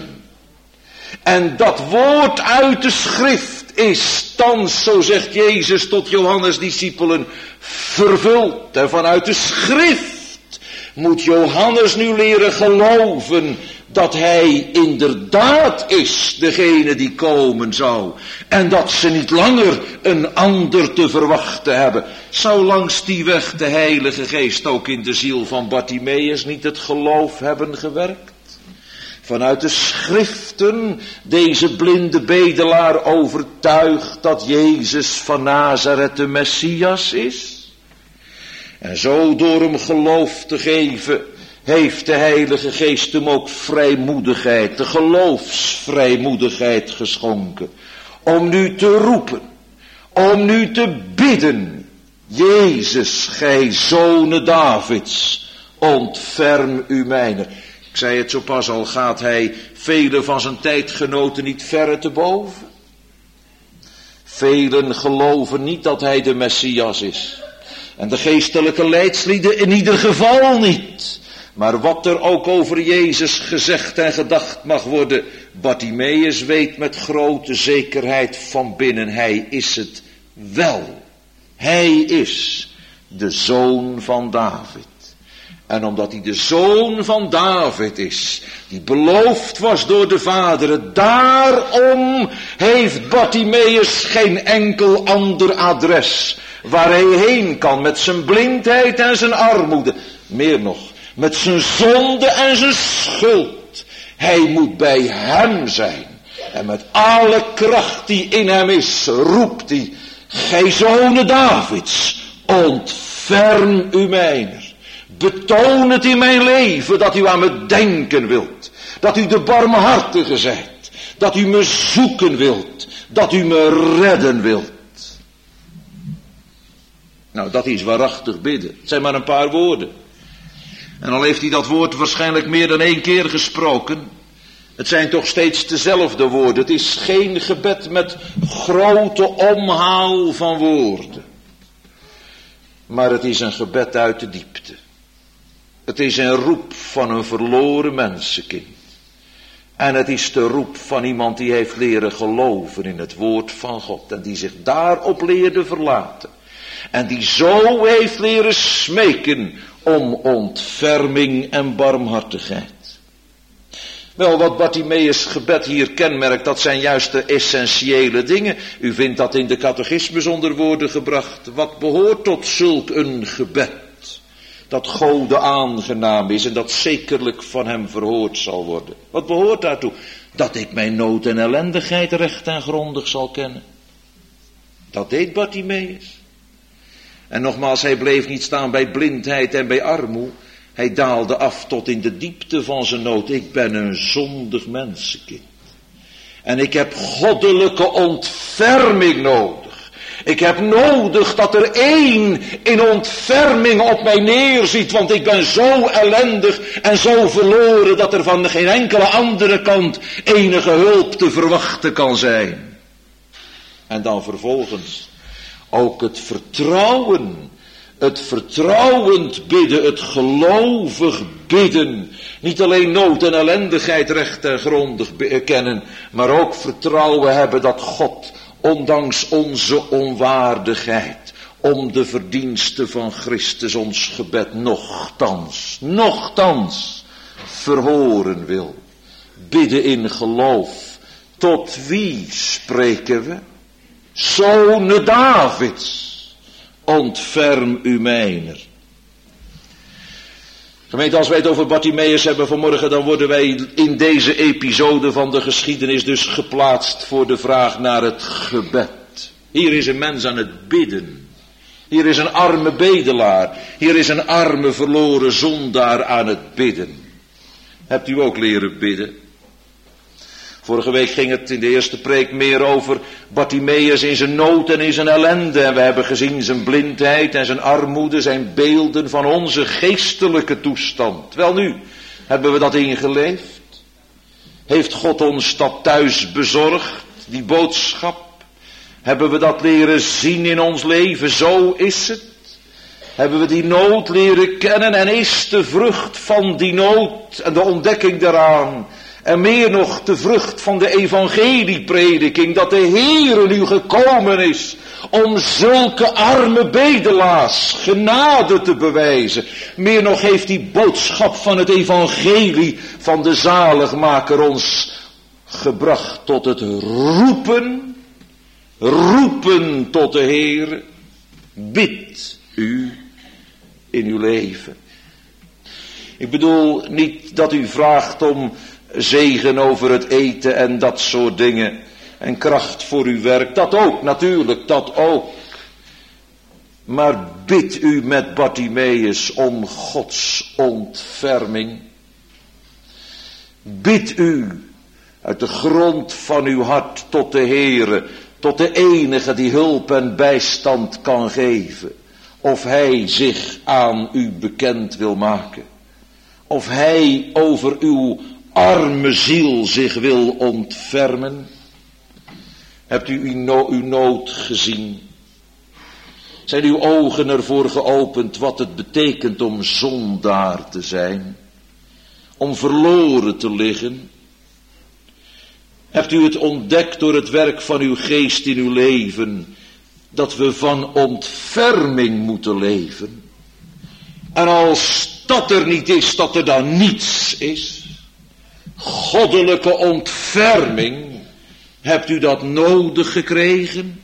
En dat woord uit de schrift is thans, zo zegt Jezus tot Johannes' discipelen, vervuld. En vanuit de schrift moet Johannes nu leren geloven dat hij inderdaad is degene die komen zou. En dat ze niet langer een ander te verwachten hebben. Zou langs die weg de Heilige Geest ook in de ziel van Bartimeus niet het geloof hebben gewerkt? Vanuit de schriften deze blinde bedelaar overtuigt dat Jezus van Nazareth de Messias is. En zo door hem geloof te geven, heeft de Heilige Geest hem ook vrijmoedigheid, de geloofsvrijmoedigheid geschonken. Om nu te roepen, om nu te bidden: Jezus, gij zonen Davids, ontferm u mijner. Ik zei het zo pas al, gaat hij vele van zijn tijdgenoten niet verre te boven? Velen geloven niet dat hij de Messias is. En de geestelijke leidslieden in ieder geval niet. Maar wat er ook over Jezus gezegd en gedacht mag worden, Bartimeus weet met grote zekerheid van binnen, hij is het wel. Hij is de zoon van David. En omdat hij de zoon van David is, die beloofd was door de Vader, daarom heeft Bartimeus geen enkel ander adres waar hij heen kan met zijn blindheid en zijn armoede. Meer nog, met zijn zonde en zijn schuld. Hij moet bij hem zijn. En met alle kracht die in hem is, roept hij, gij zonen Davids, ontferm u mijner. Betoon het in mijn leven dat u aan me denken wilt. Dat u de barmhartige zijt. Dat u me zoeken wilt. Dat u me redden wilt. Nou, dat is waarachtig bidden. Het zijn maar een paar woorden. En al heeft hij dat woord waarschijnlijk meer dan 1 keer gesproken. Het zijn toch steeds dezelfde woorden. Het is geen gebed met grote omhaal van woorden. Maar het is een gebed uit de diepte. Het is een roep van een verloren mensenkind. En het is de roep van iemand die heeft leren geloven in het woord van God. En die zich daarop leerde verlaten. En die zo heeft leren smeken om ontferming en barmhartigheid. Wel, wat Bartimeus' gebed hier kenmerkt, dat zijn juist de essentiële dingen. U vindt dat in de catechismus onder woorden gebracht. Wat behoort tot zulk een gebed? Dat Gode aangenaam is en dat zekerlijk van hem verhoord zal worden. Wat behoort daartoe? Dat ik mijn nood en ellendigheid recht en grondig zal kennen. Dat deed Bartimeus. En nogmaals, hij bleef niet staan bij blindheid en bij armoede. Hij daalde af tot in de diepte van zijn nood. Ik ben een zondig mensenkind. En ik heb goddelijke ontferming nodig. Ik heb nodig dat er één in ontferming op mij neerziet. Want ik ben zo ellendig en zo verloren dat er van geen enkele andere kant enige hulp te verwachten kan zijn. En dan vervolgens ook het vertrouwen. Het vertrouwend bidden, het gelovig bidden. Niet alleen nood en ellendigheid recht en grondig kennen, maar ook vertrouwen hebben dat God, ondanks onze onwaardigheid, om de verdiensten van Christus ons gebed nochtans verhoren wil. Bidden in geloof. Tot wie spreken we? Zonen Davids. Ontferm u mijner. Gemeente, als wij het over Bartimeus hebben vanmorgen, dan worden wij in deze episode van de geschiedenis dus geplaatst voor de vraag naar het gebed. Hier is een mens aan het bidden. Hier is een arme bedelaar. Hier is een arme verloren zondaar aan het bidden. Hebt u ook leren bidden? Vorige week ging het in de eerste preek meer over Bartimeus in zijn nood en in zijn ellende. En we hebben gezien zijn blindheid en zijn armoede, zijn beelden van onze geestelijke toestand. Welnu, hebben we dat ingeleefd? Heeft God ons dat thuis bezorgd, die boodschap? Hebben we dat leren zien in ons leven? Zo is het. Hebben we die nood leren kennen en is de vrucht van die nood en de ontdekking daaraan en meer nog de vrucht van de evangelieprediking, dat de Heere nu gekomen is om zulke arme bedelaars genade te bewijzen. Meer nog heeft die boodschap van het evangelie van de zaligmaker ons gebracht tot het roepen tot de Heere. Bid u in uw leven. Ik bedoel niet dat u vraagt om zegen over het eten en dat soort dingen. En kracht voor uw werk. Dat ook, natuurlijk, dat ook. Maar bid u met Bartimeus om Gods ontferming. Bid u uit de grond van uw hart tot de Heere. Tot de enige die hulp en bijstand kan geven. Of hij zich aan u bekend wil maken. of hij over uw arme ziel zich wil ontfermen? Hebt u uw nood gezien? Zijn uw ogen ervoor geopend wat het betekent om zondaar te zijn? Om verloren te liggen? Hebt u het ontdekt door het werk van uw geest in uw leven, dat we van ontferming moeten leven? En als dat er niet is, dat er dan niets is? Goddelijke ontferming, hebt u dat nodig gekregen?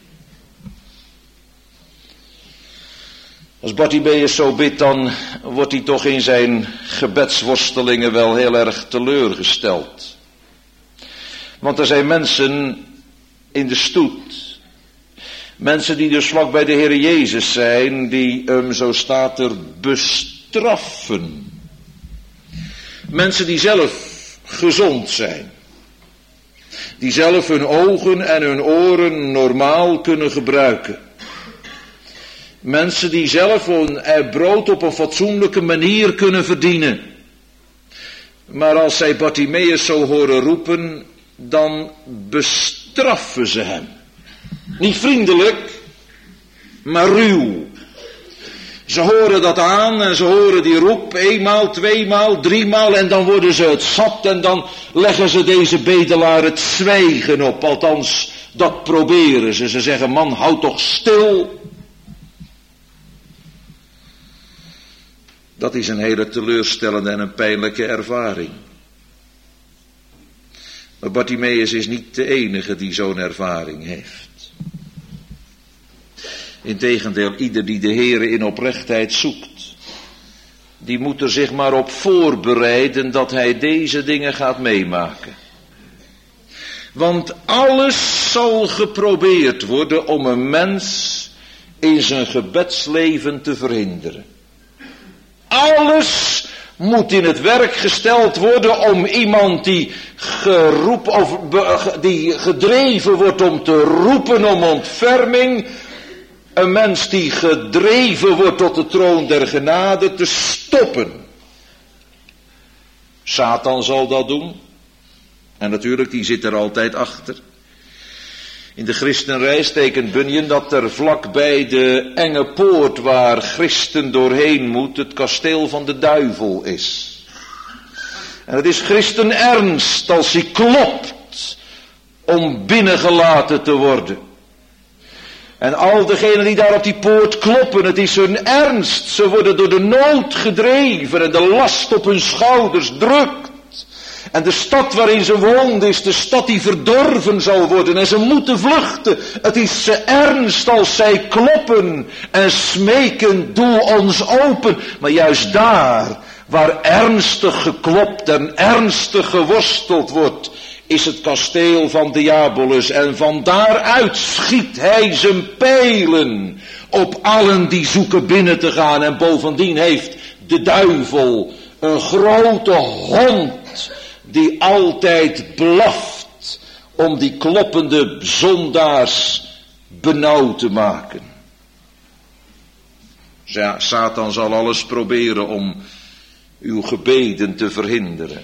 Als Bartimaeus zo bidt, dan wordt hij toch in zijn gebedsworstelingen wel heel erg teleurgesteld. Want er zijn mensen in de stoet, mensen die dus vlak bij de Heer Jezus zijn, die hem, zo staat er, bestraffen. Mensen die zelf gezond zijn. Die zelf hun ogen en hun oren normaal kunnen gebruiken. Mensen die zelf hun brood op een fatsoenlijke manier kunnen verdienen. Maar als zij Bartimaeus zo horen roepen, dan bestraffen ze hem. Niet vriendelijk, maar ruw. Ze horen dat aan en ze horen die roep eenmaal, tweemaal, driemaal en dan worden ze het zat en dan leggen ze deze bedelaar het zwijgen op. Althans, dat proberen ze. Ze zeggen, man, houd toch stil. Dat is een hele teleurstellende en een pijnlijke ervaring. Maar Bartimaeus is niet de enige die zo'n ervaring heeft. Integendeel, ieder die de Heere in oprechtheid zoekt, die moet er zich maar op voorbereiden dat hij deze dingen gaat meemaken. Want alles zal geprobeerd worden om een mens in zijn gebedsleven te verhinderen. Alles moet in het werk gesteld worden om iemand die die gedreven wordt om te roepen om ontferming, een mens die gedreven wordt tot de troon der genade, te stoppen. Satan zal dat doen. En natuurlijk, die zit er altijd achter. In de Christenreis tekent Bunyan dat er vlakbij de enge poort waar Christen doorheen moet, het kasteel van de duivel is. En het is Christen ernst als hij klopt om binnengelaten te worden. En al degenen die daar op die poort kloppen, het is hun ernst. Ze worden door de nood gedreven en de last op hun schouders drukt. En de stad waarin ze woonden is de stad die verdorven zal worden. En ze moeten vluchten. Het is ze ernst als zij kloppen en smeken, doe ons open. Maar juist daar, waar ernstig geklopt en ernstig geworsteld wordt, is het kasteel van Diabolus. En van daaruit schiet hij zijn pijlen op allen die zoeken binnen te gaan. En bovendien heeft de duivel een grote hond die altijd blaft om die kloppende zondaars benauwd te maken. Ja, Satan zal alles proberen om uw gebeden te verhinderen.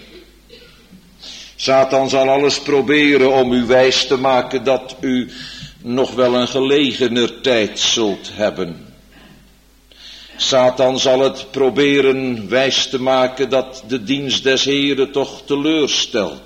Satan zal alles proberen om u wijs te maken dat u nog wel een gelegener tijd zult hebben. Satan zal het proberen wijs te maken dat de dienst des Heren toch teleurstelt.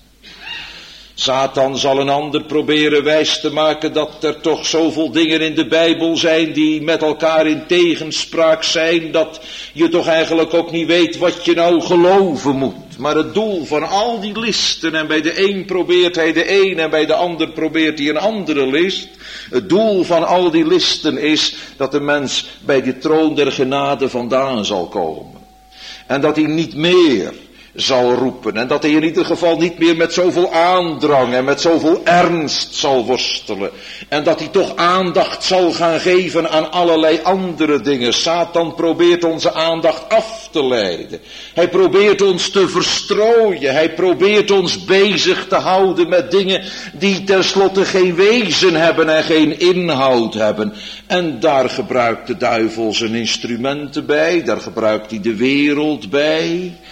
Satan zal een ander proberen wijs te maken dat er toch zoveel dingen in de Bijbel zijn die met elkaar in tegenspraak zijn, dat je toch eigenlijk ook niet weet wat je nou geloven moet. Maar het doel van al die listen, en bij de een probeert hij de een en bij de ander probeert hij een andere list. Het doel van al die listen is dat de mens bij de troon der genade vandaan zal komen. En dat hij niet meer zal roepen. En dat hij in ieder geval niet meer met zoveel aandrang en met zoveel ernst zal worstelen. En dat hij toch aandacht zal gaan geven aan allerlei andere dingen. Satan probeert onze aandacht af te leiden. Hij probeert ons te verstrooien. Hij probeert ons bezig te houden met dingen die tenslotte geen wezen hebben en geen inhoud hebben. En daar gebruikt de duivel zijn instrumenten bij. Daar gebruikt hij de wereld bij.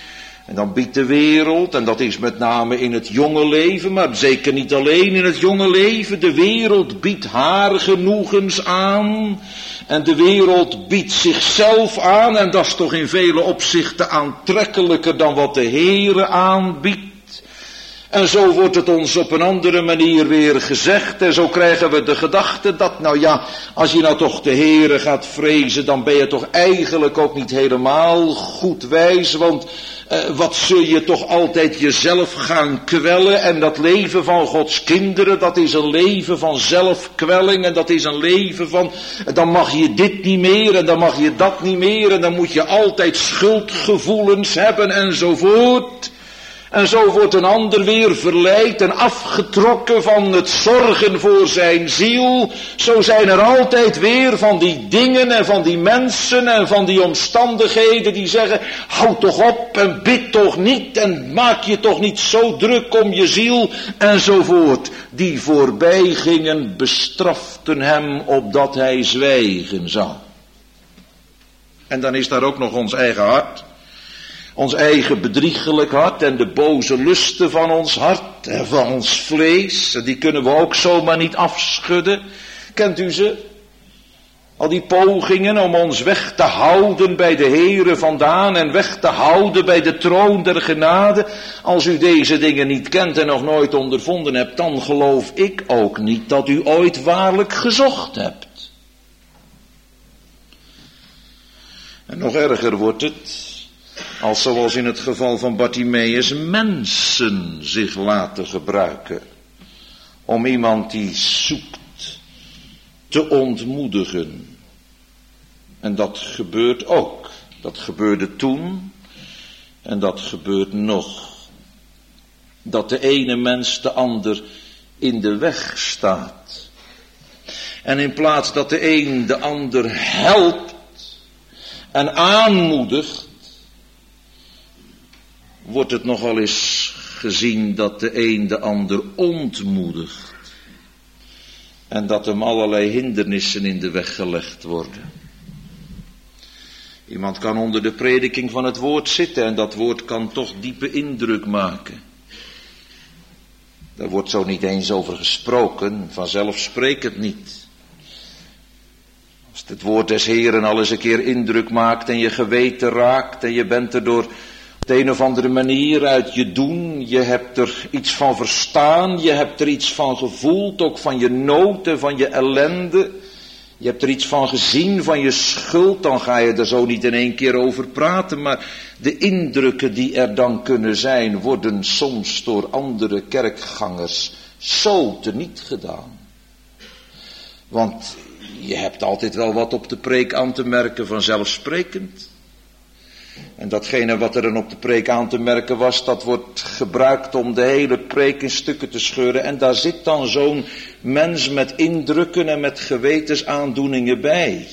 En dan biedt de wereld, en dat is met name in het jonge leven, maar zeker niet alleen in het jonge leven. De wereld biedt haar genoegens aan. En de wereld biedt zichzelf aan. En dat is toch in vele opzichten aantrekkelijker dan wat de Heere aanbiedt. En zo wordt het ons op een andere manier weer gezegd. En zo krijgen we de gedachte dat, nou ja, als je nou toch de Heere gaat vrezen, dan ben je toch eigenlijk ook niet helemaal goed wijs. Want wat zul je toch altijd jezelf gaan kwellen. En dat leven van Gods kinderen, dat is een leven van zelfkwelling. En dat is een leven van, dan mag je dit niet meer en dan mag je dat niet meer. En dan moet je altijd schuldgevoelens hebben enzovoort. En zo wordt een ander weer verleid en afgetrokken van het zorgen voor zijn ziel. Zo zijn er altijd weer van die dingen en van die mensen en van die omstandigheden die zeggen, hou toch op en bid toch niet en maak je toch niet zo druk om je ziel enzovoort. Die voorbij gingen bestraften hem opdat hij zwijgen zou. En dan is daar ook nog ons eigen hart. Ons eigen bedriegelijk hart en de boze lusten van ons hart en van ons vlees. Die kunnen we ook zomaar niet afschudden. Kent u ze? Al die pogingen om ons weg te houden bij de Heere vandaan en weg te houden bij de troon der genade. Als u deze dingen niet kent en nog nooit ondervonden hebt, dan geloof ik ook niet dat u ooit waarlijk gezocht hebt. En nog erger wordt het, als zoals in het geval van Bartimeus mensen zich laten gebruiken om iemand die zoekt te ontmoedigen. En dat gebeurt ook. Dat gebeurde toen en dat gebeurt nog. Dat de ene mens de ander in de weg staat. En in plaats dat de een de ander helpt en aanmoedigt, wordt het nogal eens gezien dat de een de ander ontmoedigt. En dat hem allerlei hindernissen in de weg gelegd worden. Iemand kan onder de prediking van het woord zitten en dat woord kan toch diepe indruk maken. Daar wordt zo niet eens over gesproken, vanzelfsprekend niet. Als het woord des Heeren al eens een keer indruk maakt en je geweten raakt en je bent er door op de een of andere manier uit je doen, je hebt er iets van verstaan, je hebt er iets van gevoeld, ook van je nood en van je ellende. Je hebt er iets van gezien, van je schuld, dan ga je er zo niet in één keer over praten, maar de indrukken die er dan kunnen zijn, worden soms door andere kerkgangers zo teniet gedaan. Want je hebt altijd wel wat op de preek aan te merken, vanzelfsprekend. En datgene wat er dan op de preek aan te merken was, dat wordt gebruikt om de hele preek in stukken te scheuren. En daar zit dan zo'n mens met indrukken en met gewetensaandoeningen bij.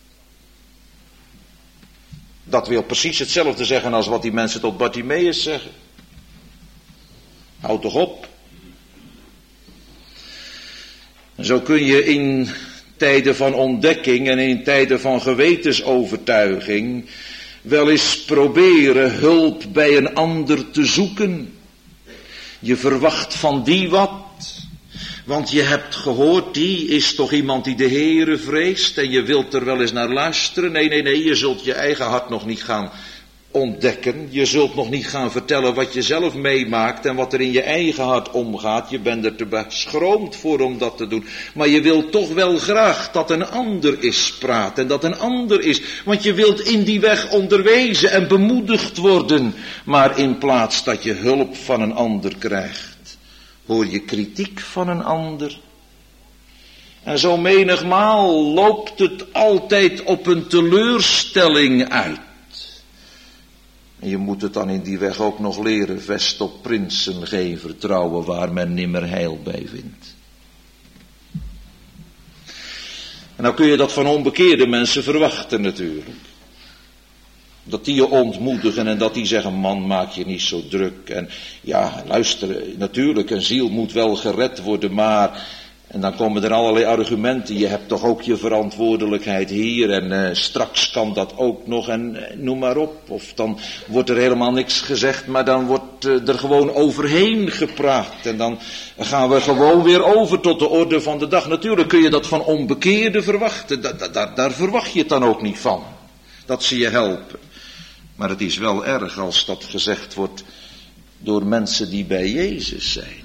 Dat wil precies hetzelfde zeggen als wat die mensen tot Bartimeus zeggen. Houd toch op. En zo kun je in tijden van ontdekking en in tijden van gewetensovertuiging wel eens proberen hulp bij een ander te zoeken. Je verwacht van die wat, want je hebt gehoord, die is toch iemand die de Heere vreest en je wilt er wel eens naar luisteren. Nee, je zult je eigen hart nog niet gaan ontdekken. Je zult nog niet gaan vertellen wat je zelf meemaakt en wat er in je eigen hart omgaat. Je bent er te beschroomd voor om dat te doen. Maar je wilt toch wel graag dat een ander is praat en dat een ander is. Want je wilt in die weg onderwezen en bemoedigd worden. Maar in plaats dat je hulp van een ander krijgt, hoor je kritiek van een ander. En zo menigmaal loopt het altijd op een teleurstelling uit. En je moet het dan in die weg ook nog leren, vest op prinsen, geen vertrouwen waar men nimmer heil bij vindt. En nou kun je dat van onbekeerde mensen verwachten natuurlijk. Dat die je ontmoedigen en dat die zeggen, man, maak je niet zo druk. En ja, luister, natuurlijk, een ziel moet wel gered worden, maar En dan komen er allerlei argumenten. Je hebt toch ook je verantwoordelijkheid hier. En straks kan dat ook nog. En noem maar op. Of dan wordt er helemaal niks gezegd. Maar dan wordt er gewoon overheen gepraat. En dan gaan we gewoon weer over tot de orde van de dag. Natuurlijk kun je dat van onbekeerden verwachten. Daar verwacht je het dan ook niet van. Dat ze je helpen. Maar het is wel erg als dat gezegd wordt door mensen die bij Jezus zijn.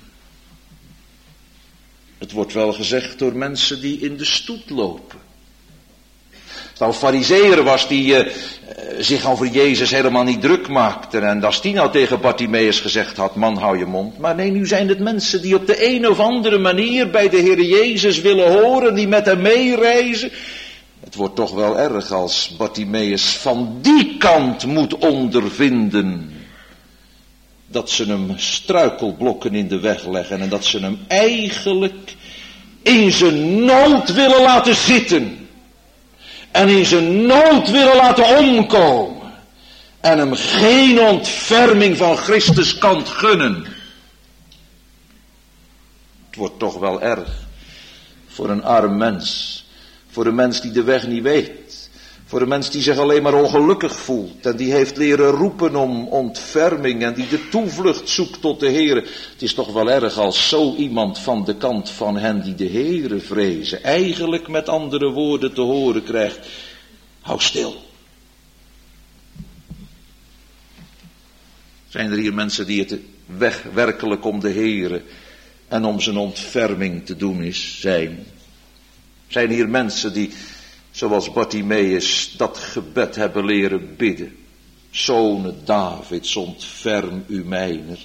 Het wordt wel gezegd door mensen die in de stoet lopen. Als nou een farizeeër was die zich over Jezus helemaal niet druk maakte. En als die nou tegen Bartimeus gezegd had, man hou je mond. Maar nee, nu zijn het mensen die op de een of andere manier bij de Heer Jezus willen horen. Die met hem meereizen. Het wordt toch wel erg als Bartimeus van die kant moet ondervinden. Dat ze hem struikelblokken in de weg leggen. En dat ze hem eigenlijk in zijn nood willen laten zitten. En in zijn nood willen laten omkomen. En hem geen ontferming van Christus kan gunnen. Het wordt toch wel erg voor een arm mens. Voor een mens die de weg niet weet. Voor een mens die zich alleen maar ongelukkig voelt. En die heeft leren roepen om ontferming. En die de toevlucht zoekt tot de Heere. Het is toch wel erg als zo iemand van de kant van hen die de Heere vrezen. Eigenlijk met andere woorden te horen krijgt. Hou stil. Zijn er hier mensen die het weg werkelijk om de Heere en om zijn ontferming te doen zijn? Zijn hier mensen die, zoals Bartimeus, dat gebed hebben leren bidden? Zone Davids, ontferm u mijner.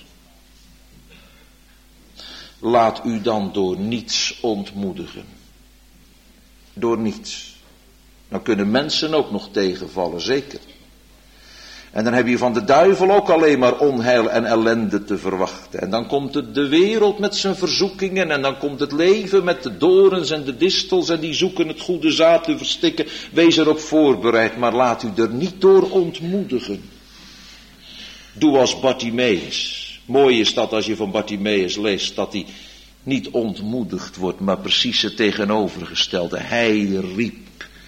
Laat u dan door niets ontmoedigen. Door niets. Dan kunnen mensen ook nog tegenvallen, zeker. En dan heb je van de duivel ook alleen maar onheil en ellende te verwachten. En dan komt het de wereld met zijn verzoekingen. En dan komt het leven met de dorens en de distels. En die zoeken het goede zaad te verstikken. Wees erop voorbereid, maar laat u er niet door ontmoedigen. Doe als Bartimeus. Mooi is dat als je van Bartimeus leest, dat hij niet ontmoedigd wordt, maar precies het tegenovergestelde. Hij riep,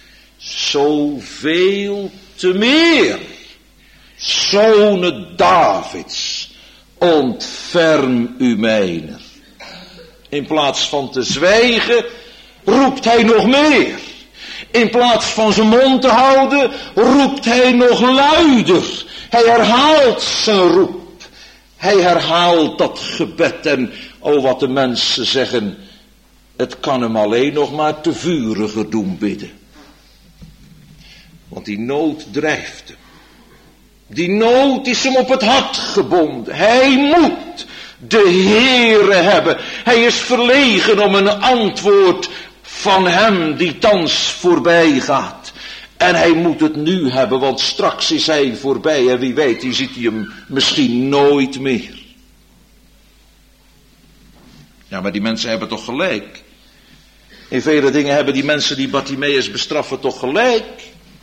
zoveel te meer. Zone Davids, ontferm u mijner. In plaats van te zwijgen, roept hij nog meer. In plaats van zijn mond te houden, roept hij nog luider. Hij herhaalt zijn roep. Hij herhaalt dat gebed en, oh wat de mensen zeggen, het kan hem alleen nog maar te vuriger doen bidden. Want die nood drijft hem. Die nood is hem op het hart gebonden. Hij moet de Heere hebben. Hij is verlegen om een antwoord van hem die thans voorbij gaat. En hij moet het nu hebben, want straks is hij voorbij. En wie weet, die ziet hij hem misschien nooit meer. Ja, maar die mensen hebben toch gelijk. In vele dingen hebben die mensen die Bartimeus bestraffen toch gelijk.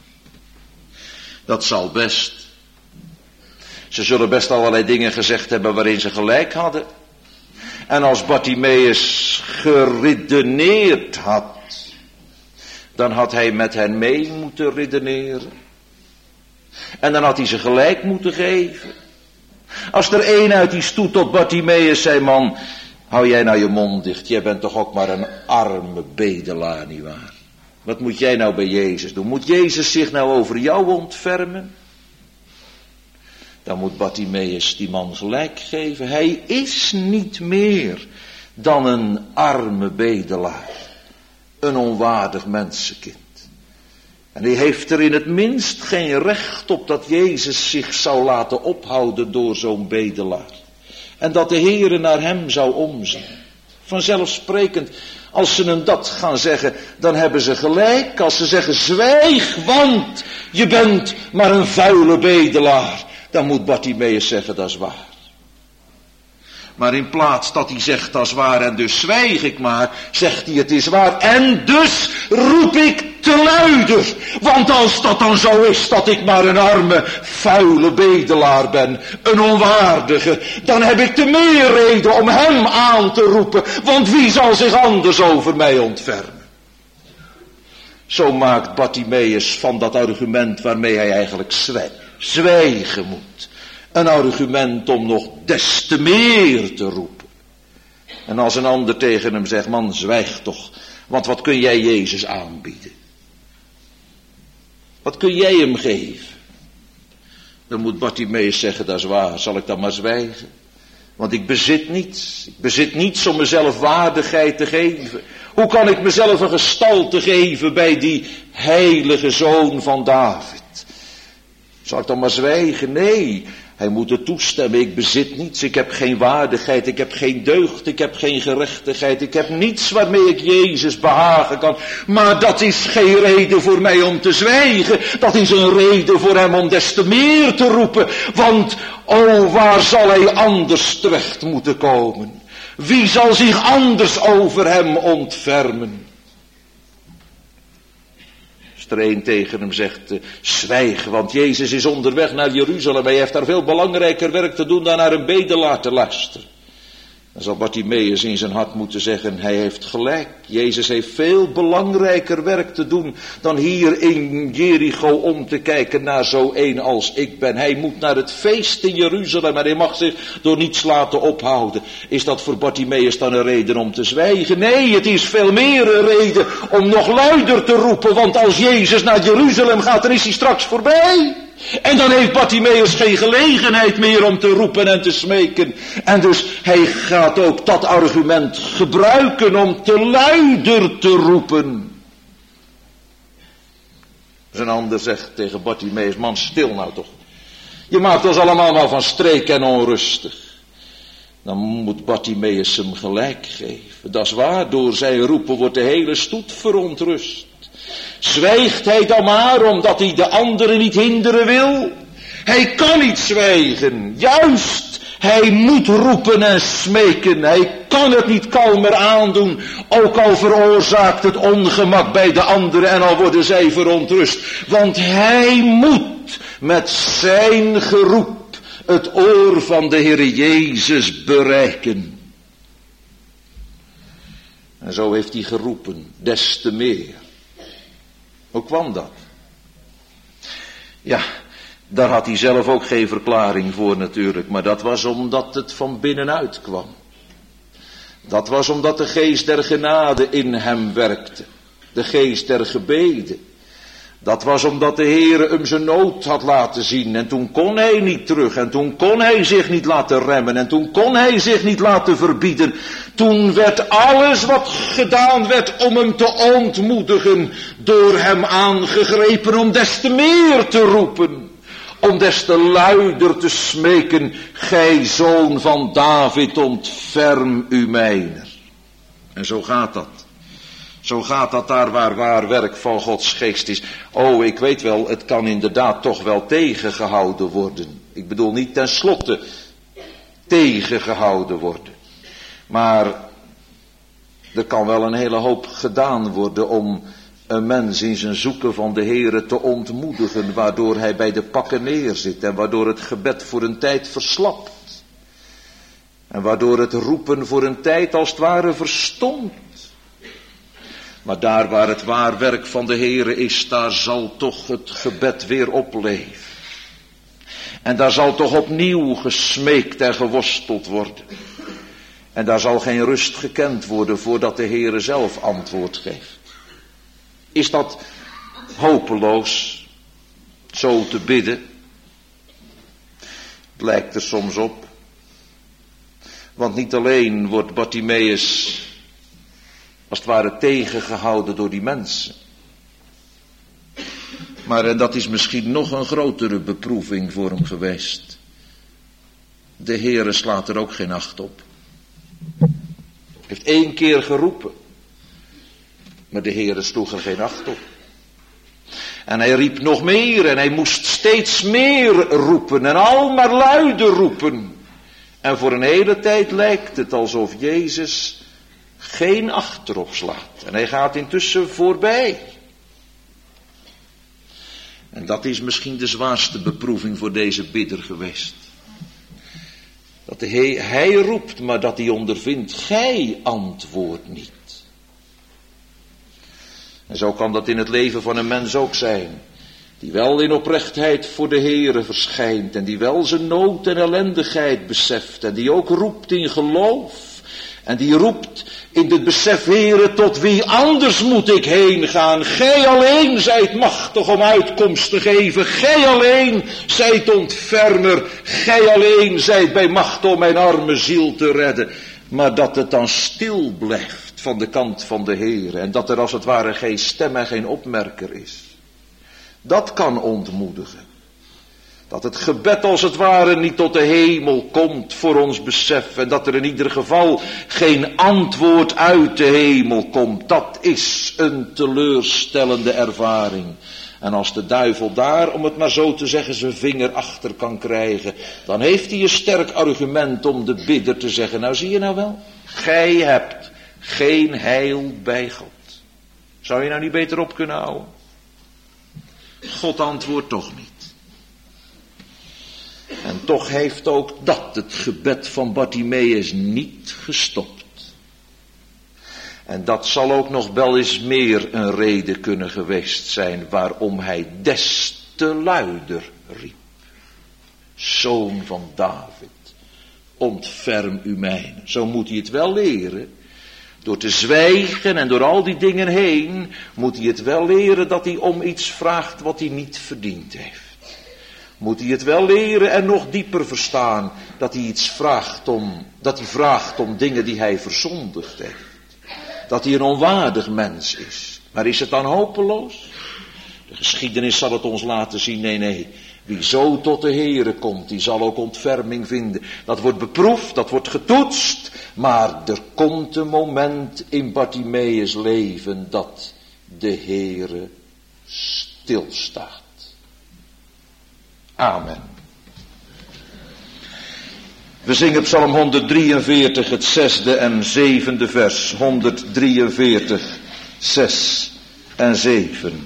Dat zal best. Ze zullen best allerlei dingen gezegd hebben waarin ze gelijk hadden. En als Bartimeus geredeneerd had, dan had hij met hen mee moeten redeneren. En dan had hij ze gelijk moeten geven. Als er een uit die stoet tot Bartimeus zei, man, hou jij nou je mond dicht, jij bent toch ook maar een arme bedelaar, nietwaar? Wat moet jij nou bij Jezus doen? Moet Jezus zich nou over jou ontfermen? Dan moet Bartimeus die man gelijk geven. Hij is niet meer dan een arme bedelaar. Een onwaardig mensenkind. En hij heeft er in het minst geen recht op dat Jezus zich zou laten ophouden door zo'n bedelaar. En dat de Heere naar hem zou omzien. Vanzelfsprekend, als ze hem dat gaan zeggen, dan hebben ze gelijk. Als ze zeggen, zwijg, want je bent maar een vuile bedelaar. Dan moet Bartimeus zeggen, dat is waar. Maar in plaats dat hij zegt, dat is waar en dus zwijg ik maar, zegt hij, het is waar. En dus roep ik te te luider. Want als dat dan zo is dat ik maar een arme, vuile bedelaar ben, een onwaardige, dan heb ik te meer reden om hem aan te roepen. Want wie zal zich anders over mij ontfermen? Zo maakt Bartimeus van dat argument waarmee hij eigenlijk zwijgen moet, een argument om nog des te meer te roepen. En als een ander tegen hem zegt, man, zwijg toch, want wat kun jij Jezus aanbieden? Wat kun jij hem geven? Dan moet Bartimeus zeggen, dat is waar, zal ik dan maar zwijgen? Want ik bezit niets. Ik bezit niets om mezelf waardigheid te geven. Hoe kan ik mezelf een gestalte geven bij die heilige zoon van David? Zal ik dan maar zwijgen? Nee, hij moet er toestemmen. Ik bezit niets. Ik heb geen waardigheid. Ik heb geen deugd. Ik heb geen gerechtigheid. Ik heb niets waarmee ik Jezus behagen kan. Maar dat is geen reden voor mij om te zwijgen. Dat is een reden voor hem om des te meer te roepen. Want, oh, waar zal hij anders terecht moeten komen? Wie zal zich anders over hem ontfermen? Als er een tegen hem zegt, zwijg, want Jezus is onderweg naar Jeruzalem. Hij heeft daar veel belangrijker werk te doen dan naar een bedelaar te luisteren. Dan zal Bartimeus in zijn hart moeten zeggen, hij heeft gelijk. Jezus heeft veel belangrijker werk te doen dan hier in Jericho om te kijken naar zo een als ik ben. Hij moet naar het feest in Jeruzalem en hij mag zich door niets laten ophouden. Is dat voor Bartimeus dan een reden om te zwijgen? Nee, het is veel meer een reden om nog luider te roepen, want als Jezus naar Jeruzalem gaat, dan is hij straks voorbij. En dan heeft Bartimeus geen gelegenheid meer om te roepen en te smeken. En dus hij gaat ook dat argument gebruiken om te luider te roepen. Dus een ander zegt tegen Bartimeus, man, stil nou toch. Je maakt ons allemaal nou van streek en onrustig. Dan moet Bartimeus hem gelijk geven. Dat is waar, door zijn roepen wordt de hele stoet verontrust. Zwijgt hij dan maar omdat hij de anderen niet hinderen wil? Hij kan niet zwijgen. Juist, hij moet roepen en smeken. Hij kan het niet kalmer aandoen. Ook al veroorzaakt het ongemak bij de anderen en al worden zij verontrust. Want hij moet met zijn geroep het oor van de Heer Jezus bereiken. En zo heeft hij geroepen, des te meer. Hoe kwam dat? Ja, daar had hij zelf ook geen verklaring voor natuurlijk, maar dat was omdat het van binnenuit kwam. Dat was omdat de geest der genade in hem werkte, de geest der gebeden. Dat was omdat de Heere hem zijn nood had laten zien en toen kon hij niet terug en toen kon hij zich niet laten remmen en toen kon hij zich niet laten verbieden. Toen werd alles wat gedaan werd om hem te ontmoedigen door hem aangegrepen om des te meer te roepen. Om des te luider te smeken, gij zoon van David, ontferm u mijner. En zo gaat dat. Zo gaat dat daar waar werk van Gods geest is. Oh, ik weet wel, het kan inderdaad toch wel tegengehouden worden. Ik bedoel niet tenslotte tegengehouden worden. Maar er kan wel een hele hoop gedaan worden om een mens in zijn zoeken van de Heere te ontmoedigen, waardoor hij bij de pakken neerzit en waardoor het gebed voor een tijd verslapt. En waardoor het roepen voor een tijd als het ware verstomt. Maar daar waar het waar werk van de Heere is, daar zal toch het gebed weer opleven. En daar zal toch opnieuw gesmeekt en geworsteld worden. En daar zal geen rust gekend worden voordat de Heere zelf antwoord geeft. Is dat hopeloos, zo te bidden? Het lijkt er soms op. Want niet alleen wordt Bartimeus als het ware tegengehouden door die mensen. Maar en dat is misschien nog een grotere beproeving voor hem geweest. De Heere slaat er ook geen acht op. Heeft 1 keer geroepen. Maar de Heere sloeg er geen acht op. En hij riep nog meer en hij moest steeds meer roepen en al maar luider roepen. En voor een hele tijd lijkt het alsof Jezus geen acht erop slaat. En hij gaat intussen voorbij. En dat is misschien de zwaarste beproeving voor deze bidder geweest. Dat hij roept, maar dat hij ondervindt, gij antwoordt niet. En zo kan dat in het leven van een mens ook zijn. Die wel in oprechtheid voor de Heere verschijnt. En die wel zijn nood en ellendigheid beseft. En die ook roept in geloof. En die roept in het besef, Heere, tot wie anders moet ik heen gaan? Gij alleen zijt machtig om uitkomst te geven. Gij alleen zijt ontfermer. Gij alleen zijt bij macht om mijn arme ziel te redden. Maar dat het dan stil blijft van de kant van de Heere. En dat er als het ware geen stem en geen opmerker is. Dat kan ontmoedigen. Dat het gebed als het ware niet tot de hemel komt voor ons besef. En dat er in ieder geval geen antwoord uit de hemel komt. Dat is een teleurstellende ervaring. En als de duivel daar, om het maar zo te zeggen, zijn vinger achter kan krijgen. Dan heeft hij een sterk argument om de bidder te zeggen. Nou zie je nou wel. Gij hebt geen heil bij God. Zou je nou niet beter op kunnen houden? God antwoordt toch niet. En toch heeft ook dat het gebed van Bartimeus niet gestopt. En dat zal ook nog wel eens meer een reden kunnen geweest zijn waarom hij des te luider riep. Zoon van David, ontferm u mijne. Zo moet hij het wel leren. Door te zwijgen en door al die dingen heen moet hij het wel leren dat hij om iets vraagt wat hij niet verdiend heeft. Moet hij het wel leren en nog dieper verstaan dat hij iets vraagt om dingen die hij verzondigd heeft. Dat hij een onwaardig mens is. Maar is het dan hopeloos? De geschiedenis zal het ons laten zien. Nee. Wie zo tot de Heere komt, die zal ook ontferming vinden. Dat wordt beproefd, dat wordt getoetst. Maar er komt een moment in Bartimeus' leven dat de Heere stilstaat. Amen. We zingen Psalm 143, het 6e en 7e vers. 143, 6 en 7.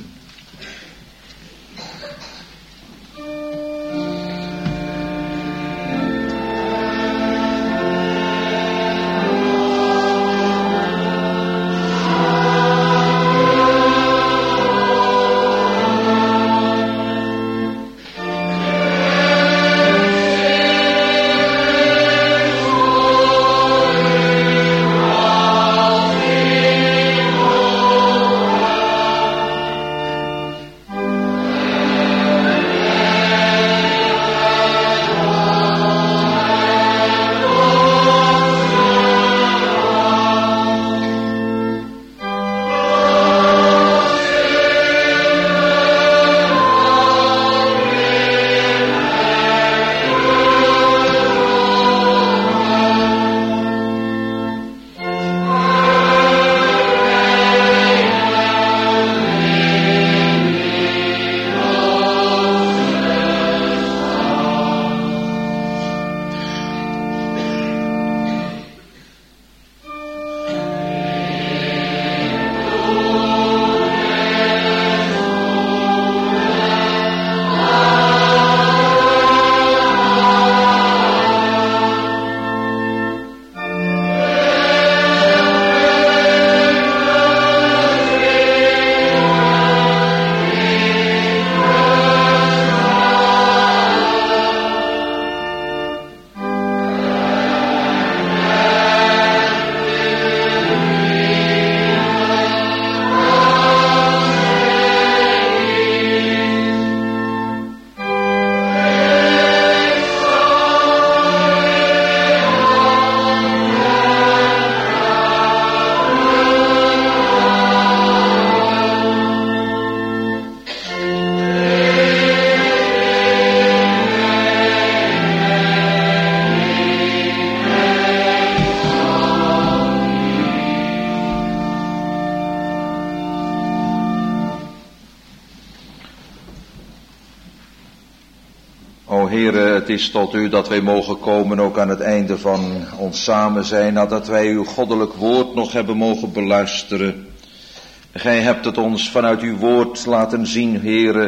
O Heere, het is tot u dat wij mogen komen, ook aan het einde van ons samen zijn, nadat wij uw goddelijk woord nog hebben mogen beluisteren. Gij hebt het ons vanuit uw woord laten zien, Heere,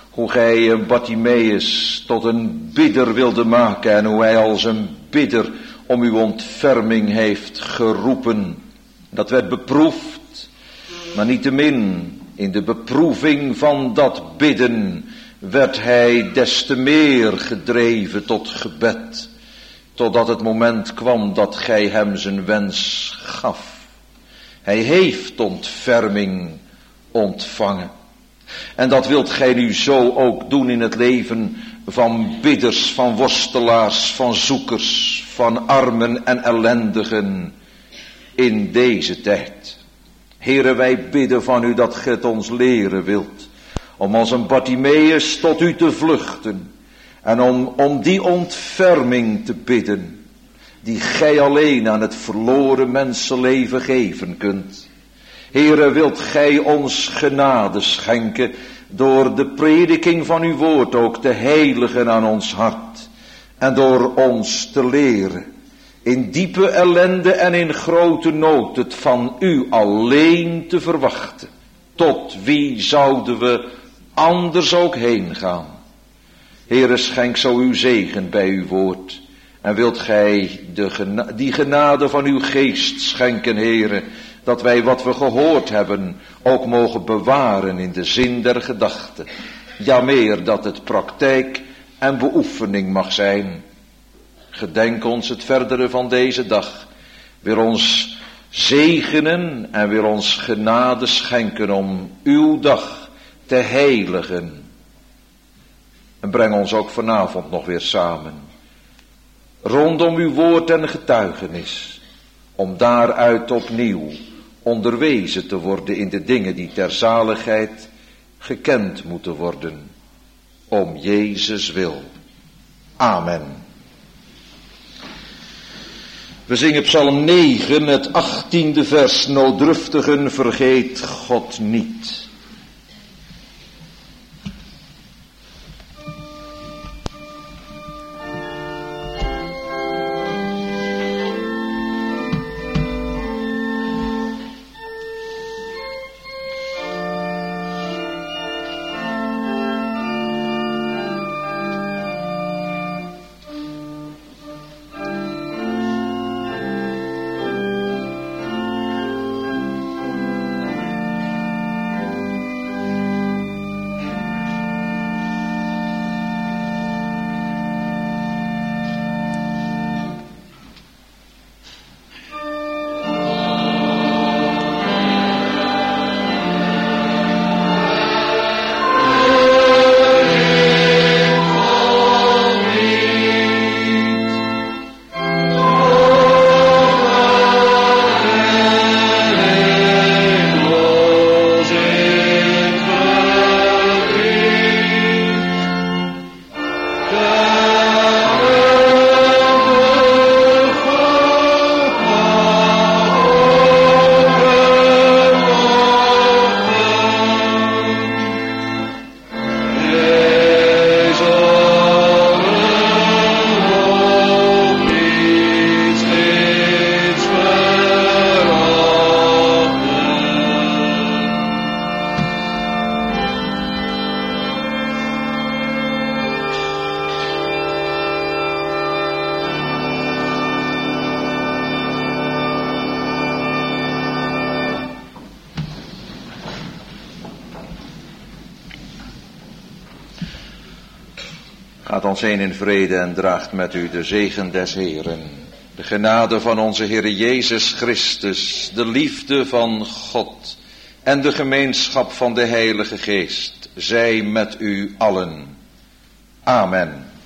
Hoe gij Bartimaeus tot een bidder wilde maken en hoe hij als een bidder om uw ontferming heeft geroepen. Dat werd beproefd, maar niettemin in de beproeving van dat bidden werd hij des te meer gedreven tot gebed, totdat het moment kwam dat gij hem zijn wens gaf. Hij heeft ontferming ontvangen. En dat wilt gij nu zo ook doen in het leven van bidders, van worstelaars, van zoekers, van armen en ellendigen in deze tijd. Heere, wij bidden van u dat gij het ons leren wilt, om als een Bartimaeus tot u te vluchten en om die ontferming te bidden, die gij alleen aan het verloren mensenleven geven kunt. Heere, wilt gij ons genade schenken door de prediking van uw woord ook te heiligen aan ons hart en door ons te leren in diepe ellende en in grote nood het van u alleen te verwachten. Tot wie zouden we anders ook heen gaan? Heere, schenk zo uw zegen bij uw woord. En wilt gij die genade van uw geest schenken, Heere, dat wij wat we gehoord hebben ook mogen bewaren in de zin der gedachten. Ja, meer dat het praktijk en beoefening mag zijn. Gedenk ons het verdere van deze dag. Wil ons zegenen en wil ons genade schenken om uw dag te heiligen. En breng ons ook vanavond nog weer samen rondom uw woord en getuigenis, om daaruit opnieuw onderwezen te worden in de dingen die ter zaligheid gekend moeten worden. Om Jezus wil. Amen. We zingen Psalm 9, het 18e vers. Nooddruftigen vergeet God niet. Gaat ons heen in vrede en draagt met u de zegen des Heeren. De genade van onze Heere Jezus Christus, de liefde van God en de gemeenschap van de Heilige Geest zij met u allen. Amen.